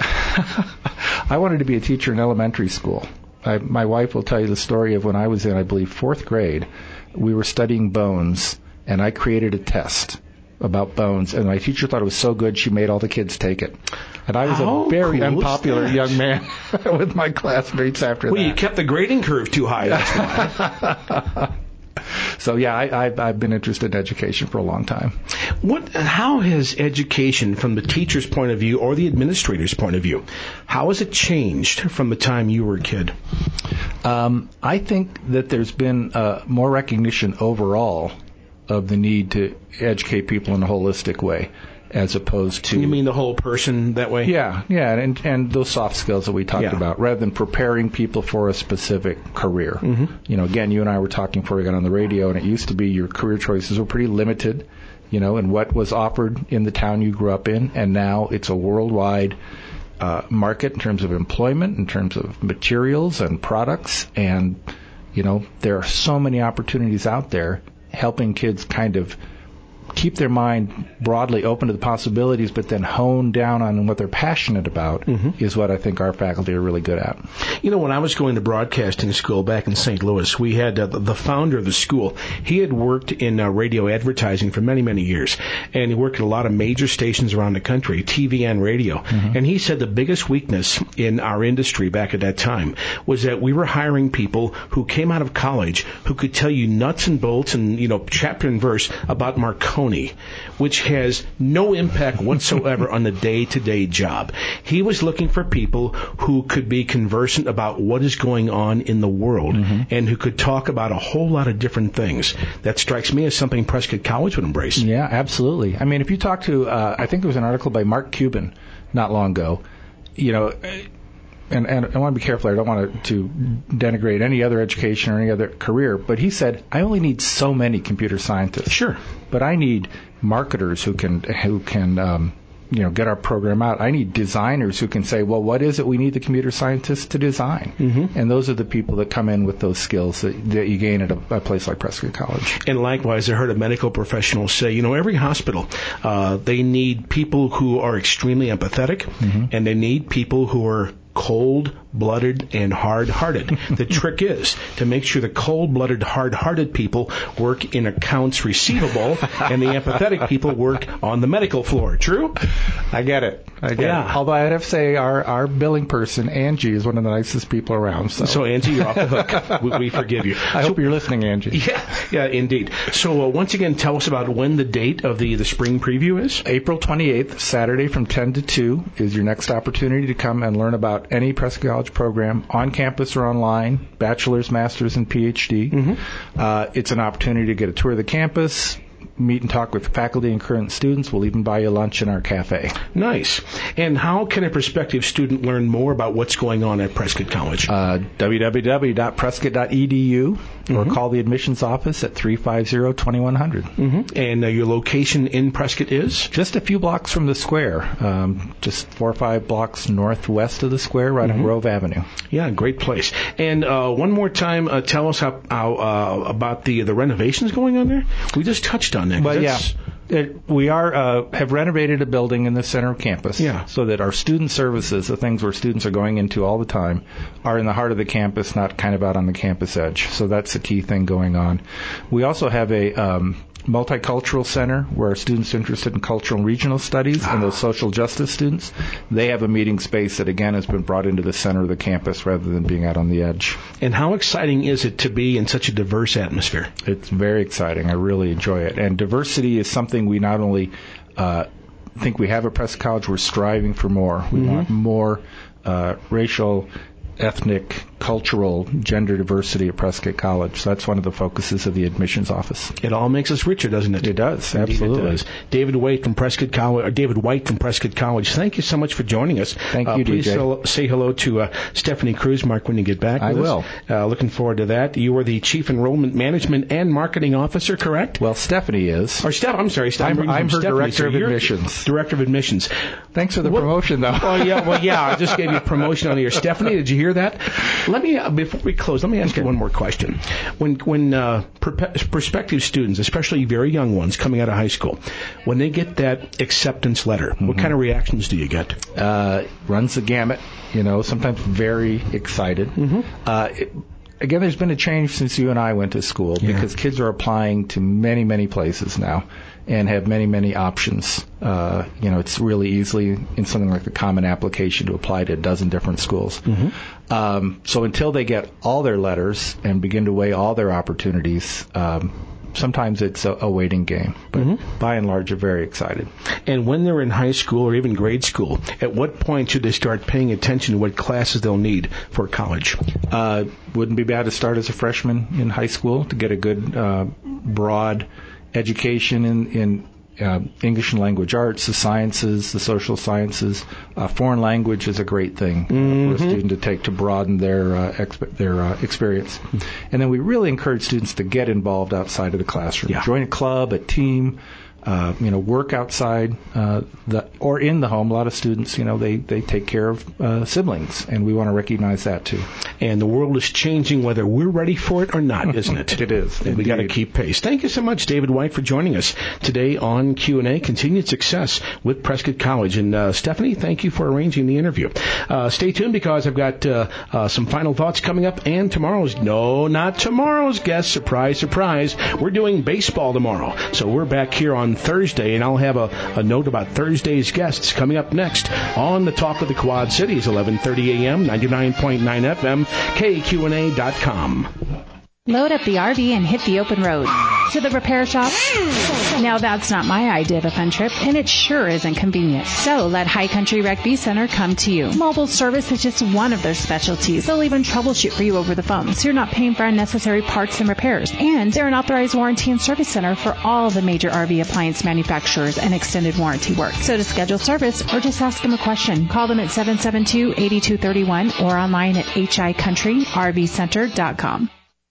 I wanted to be a teacher in elementary school. I, my wife will tell you the story of when I was in, I believe, fourth grade. We were studying bones, and I created a test about bones, and my teacher thought it was so good she made all the kids take it. And I was How a very cool unpopular young man with my classmates after well, that. Well, you kept the grading curve too high, that's why. So, yeah, I, I've, I've been interested in education for a long time. What? How has education, from the teacher's point of view or the administrator's point of view, how has it changed from the time you were a kid? Um, I think that there's been uh, more recognition overall of the need to educate people in a holistic way, as opposed to... You mean the whole person that way? Yeah, yeah, and and those soft skills that we talked yeah. about, rather than preparing people for a specific career. Mm-hmm. You know, again, you and I were talking before we got on the radio, and it used to be your career choices were pretty limited, you know, in what was offered in the town you grew up in, and now it's a worldwide uh, market in terms of employment, in terms of materials and products, and, you know, there are so many opportunities out there helping kids kind of keep their mind broadly open to the possibilities, but then hone down on what they're passionate about mm-hmm. is what I think our faculty are really good at. You know, when I was going to broadcasting school back in Saint Louis, we had uh, the founder of the school. He had worked in uh, radio advertising for many, many years, and he worked at a lot of major stations around the country, T V and radio. Mm-hmm. And he said the biggest weakness in our industry back at that time was that we were hiring people who came out of college who could tell you nuts and bolts and, you know, chapter and verse about Marconi, which has no impact whatsoever on the day-to-day job. He was looking for people who could be conversant about what is going on in the world mm-hmm. and who could talk about a whole lot of different things. That strikes me as something Prescott College would embrace. Yeah, absolutely. I mean, if you talk to, uh, I think there was an article by Mark Cuban not long ago, you know, and, and I want to be careful. I don't want to, to denigrate any other education or any other career, but he said, I only need so many computer scientists. Sure. But I need marketers who can, who can, um, you know, get our program out. I need designers who can say, well, what is it we need the computer scientists to design? Mm-hmm. And those are the people that come in with those skills that, that you gain at a, a place like Prescott College. And likewise, I heard a medical professional say, you know, every hospital, uh, they need people who are extremely empathetic, mm-hmm. and they need people who are cold-blooded and hard-hearted. The trick is to make sure the cold-blooded, hard-hearted people work in accounts receivable and the empathetic people work on the medical floor. True? I get it. I get yeah. it. Although I'd have to say our, our billing person, Angie, is one of the nicest people around. So, so Angie, you're off the hook. we, we forgive you. I so, hope you're listening, Angie. Yeah, yeah, indeed. So uh, once again, tell us about when the date of the, the spring preview is. April twenty-eighth, Saturday from ten to two is your next opportunity to come and learn about any Prescott College program on campus or online, bachelor's, master's, and P H D. Mm-hmm. Uh, it's an opportunity to get a tour of the campus, meet and talk with faculty and current students. We'll even buy you lunch in our cafe. Nice. And how can a prospective student learn more about what's going on at Prescott College? Uh, w w w dot prescott dot e d u mm-hmm. or call the admissions office at three five zero, two one zero zero. Mm-hmm. And uh, your location in Prescott is? Just a few blocks from the square, um, just four or five blocks northwest of the square, right mm-hmm. on Grove Avenue. Yeah, great place. And uh, one more time, uh, tell us how, how uh, about the the renovations going on there. We just touched on that. But yeah, it, we are uh, have renovated a building in the center of campus, yeah. so that our student services, the things where students are going into all the time, are in the heart of the campus, not kind of out on the campus edge. So that's the key thing going on. We also have a um, multicultural center where our students interested in cultural and regional studies ah. and those social justice students, they have a meeting space that again has been brought into the center of the campus rather than being out on the edge. And how exciting is it to be in such a diverse atmosphere? It's very exciting. I really enjoy it. And diversity is something we not only uh, think we have at Prescott College, we're striving for more. We mm-hmm. want more uh, racial ethnic, cultural, gender diversity at Prescott College. So that's one of the focuses of the admissions office. It all makes us richer, doesn't it? It does, Indeed absolutely. It does. David White from Prescott College, or David White from Prescott College. Thank you so much for joining us. Thank uh, you, please D J. Please say hello to uh, Stephanie Cruz, Mark, when you get back. I with will. Us. Uh, looking forward to that. You are the Chief Enrollment Management and Marketing Officer, correct? Well, Stephanie is. Or Steph, I'm sorry, Steph, I'm, I'm, I'm her Stephanie, Director so of you're Admissions. Director of Admissions. Thanks for the what, promotion, though. Oh, yeah, well, yeah, I just gave you a promotion on here. Stephanie, did you hear that? Let me, uh, before we close, let me ask okay. you one more question. When when uh, per- prospective students, especially very young ones coming out of high school, when they get that acceptance letter, mm-hmm. what kind of reactions do you get? Uh, runs the gamut, you know, sometimes very excited. Mm-hmm. Uh, it, again, there's been a change since you and I went to school yeah. because kids are applying to many, many places now and have many, many options. Uh, you know, it's really easily in something like the Common Application to apply to a dozen different schools. Mm-hmm. Um, so until they get all their letters and begin to weigh all their opportunities, um, sometimes it's a, a waiting game. But mm-hmm. by and large, they're very excited. And when they're in high school or even grade school, at what point should they start paying attention to what classes they'll need for college? Uh, wouldn't be bad to start as a freshman in high school to get a good, uh, broad education in, in uh, English and language arts, the sciences, the social sciences. Uh, foreign language is a great thing mm-hmm. uh, for a student to take to broaden their uh, exp- their uh, experience. And then we really encourage students to get involved outside of the classroom. Yeah. Join a club, a team. Uh, you know, work outside uh, the or in the home. A lot of students, you know, they, they take care of uh, siblings, and we want to recognize that too. And the world is changing, whether we're ready for it or not, isn't it? It is. And we got to keep pace. Thank you so much, David White, for joining us today on Q and A. Continued success with Prescott College. And uh, Stephanie, thank you for arranging the interview. Uh, stay tuned because I've got uh, uh, some final thoughts coming up, and tomorrow's no, not tomorrow's guest. Surprise, surprise. We're doing baseball tomorrow, so we're back here on Thursday, and I'll have a, a note about Thursday's guests coming up next on the Talk of the Quad Cities, eleven thirty a.m., ninety-nine point nine F M, K Q N A dot com. Load up the R V and hit the open road. To the repair shop? Now that's not my idea of a fun trip, and it sure isn't convenient. So let High Country Rec V Center come to you. Mobile service is just one of their specialties. They'll even troubleshoot for you over the phone, so you're not paying for unnecessary parts and repairs. And they're an authorized warranty and service center for all the major R V appliance manufacturers and extended warranty work. So to schedule service or just ask them a question, call them at seven seven two, eight two three one or online at h i country r v center dot com.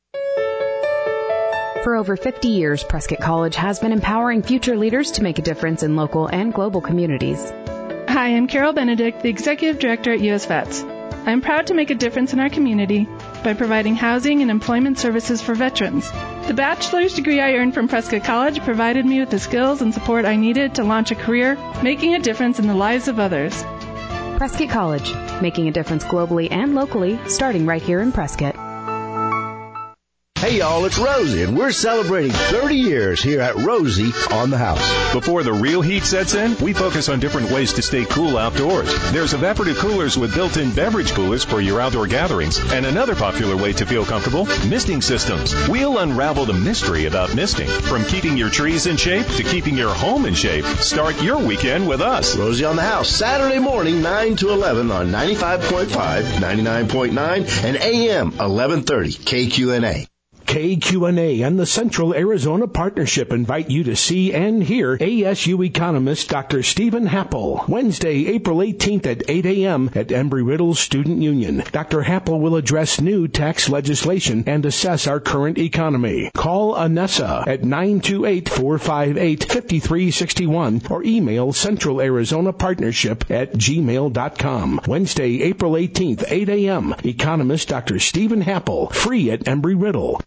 For over fifty years, Prescott College has been empowering future leaders to make a difference in local and global communities. Hi, I'm Carol Benedict, the Executive Director at U S Vets. I'm proud to make a difference in our community by providing housing and employment services for veterans. The bachelor's degree I earned from Prescott College provided me with the skills and support I needed to launch a career making a difference in the lives of others. Prescott College, making a difference globally and locally, starting right here in Prescott. Hey y'all, it's Rosie, and we're celebrating thirty years here at Rosie on the House. Before the real heat sets in, we focus on different ways to stay cool outdoors. There's evaporative coolers with built-in beverage coolers for your outdoor gatherings, and another popular way to feel comfortable, misting systems. We'll unravel the mystery about misting. From keeping your trees in shape to keeping your home in shape, start your weekend with us. Rosie on the House, Saturday morning, nine to eleven on ninety-five point five, ninety-nine point nine, and A M eleven thirty, K Q N A. K Q N A and the Central Arizona Partnership invite you to see and hear A S U economist Doctor Stephen Happel, Wednesday, April eighteenth at eight a.m. at Embry-Riddle Student Union. Doctor Happel will address new tax legislation and assess our current economy. Call Anessa at nine two eight, four five eight, five three six one or email Central Arizona Partnership at gmail dot com. Wednesday, April eighteenth, eight a.m. Economist Doctor Stephen Happel, free at Embry-Riddle.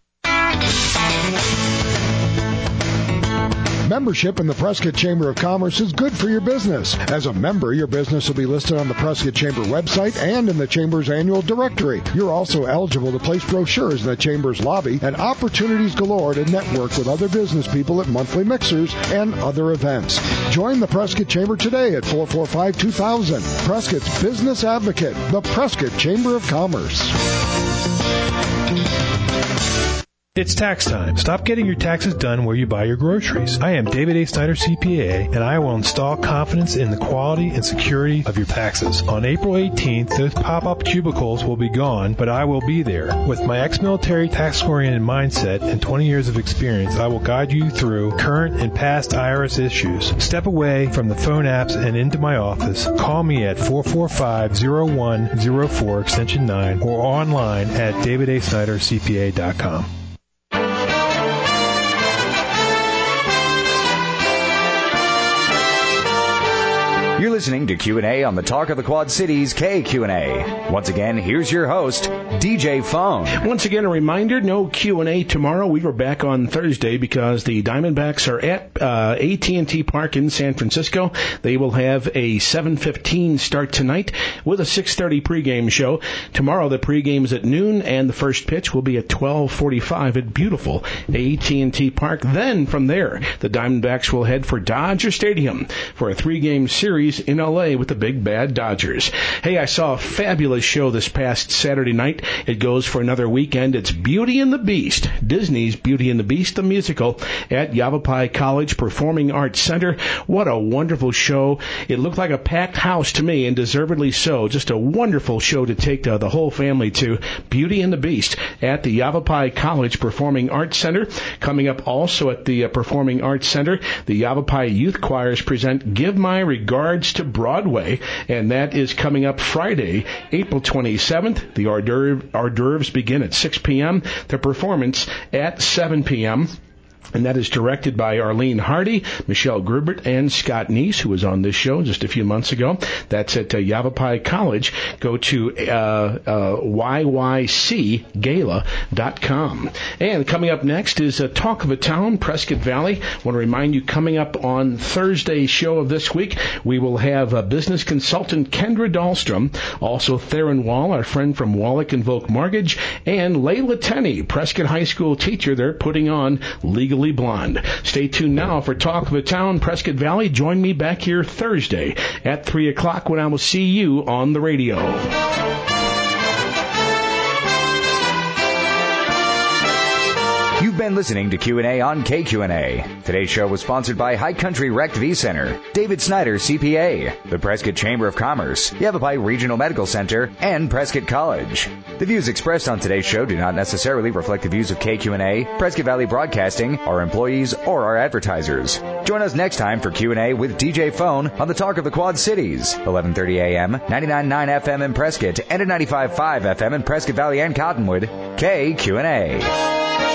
Membership in the Prescott Chamber of Commerce is good for your business. As a member, your business will be listed on the Prescott Chamber website and in the Chamber's annual directory. You're also eligible to place brochures in the Chamber's lobby and opportunities galore to network with other business people at monthly mixers and other events. Join the Prescott Chamber today at four four five, two thousand. Prescott's Business Advocate, the Prescott Chamber of Commerce. It's tax time. Stop getting your taxes done where you buy your groceries. I am David A. Snyder, C P A, and I will install confidence in the quality and security of your taxes. On April eighteenth, those pop-up cubicles will be gone, but I will be there. With my ex-military tax-oriented mindset and twenty years of experience, I will guide you through current and past I R S issues. Step away from the phone apps and into my office. Call me at four four five, zero one zero four, extension nine, or online at david a snyder c p a dot com. You're listening to Q and A on the Talk of the Quad Cities, K Q and A. Once again, here's your host, D J Phone. Once again, a reminder, no Q and A tomorrow. We were back on Thursday because the Diamondbacks are at uh, A T and T Park in San Francisco. They will have a seven fifteen start tonight with a six thirty pregame show. Tomorrow, the pregame is at noon, and the first pitch will be at twelve forty-five at beautiful A T and T Park. Then, from there, the Diamondbacks will head for Dodger Stadium for a three-game series in L A with the big bad Dodgers. Hey, I saw a fabulous show this past Saturday night. It goes for another weekend. It's Beauty and the Beast, Disney's Beauty and the Beast, the musical, at Yavapai College Performing Arts Center. What a wonderful show. It looked like a packed house to me, and deservedly so. Just a wonderful show to take uh, the whole family to. Beauty and the Beast at the Yavapai College Performing Arts Center. Coming up also at the uh, Performing Arts Center, the Yavapai Youth Choirs present Give My Regards to Broadway, and that is coming up Friday, April twenty-seventh. The hors d'oeuvre, hors d'oeuvres begin at six p.m. The performance at seven p.m., and that is directed by Arlene Hardy, Michelle Grubert, and Scott Neese, who was on this show just a few months ago. That's at uh, Yavapai College. Go to uh, uh, y y c gala dot com. And coming up next is uh, Talk of a Town, Prescott Valley. I want to remind you, coming up on Thursday's show of this week, we will have uh, business consultant Kendra Dahlstrom, also Theron Wall, our friend from Wallach and Volk Mortgage, and Layla Tenney, Prescott High School teacher. They're putting on Legally Blonde. Stay tuned now for Talk of the Town, Prescott Valley. Join me back here Thursday at three o'clock when I will see you on the radio. You've been listening to Q and A on K Q and A. Today's show was sponsored by High Country Rec V Center, David Snyder, C P A, the Prescott Chamber of Commerce, Yavapai Regional Medical Center, and Prescott College. The views expressed on today's show do not necessarily reflect the views of K Q and A, Prescott Valley Broadcasting, our employees, or our advertisers. Join us next time for Q and A with D J Phone on the Talk of the Quad Cities, eleven thirty a.m., ninety-nine point nine F M in Prescott, and at ninety-five point five F M in Prescott Valley and Cottonwood. K Q and A.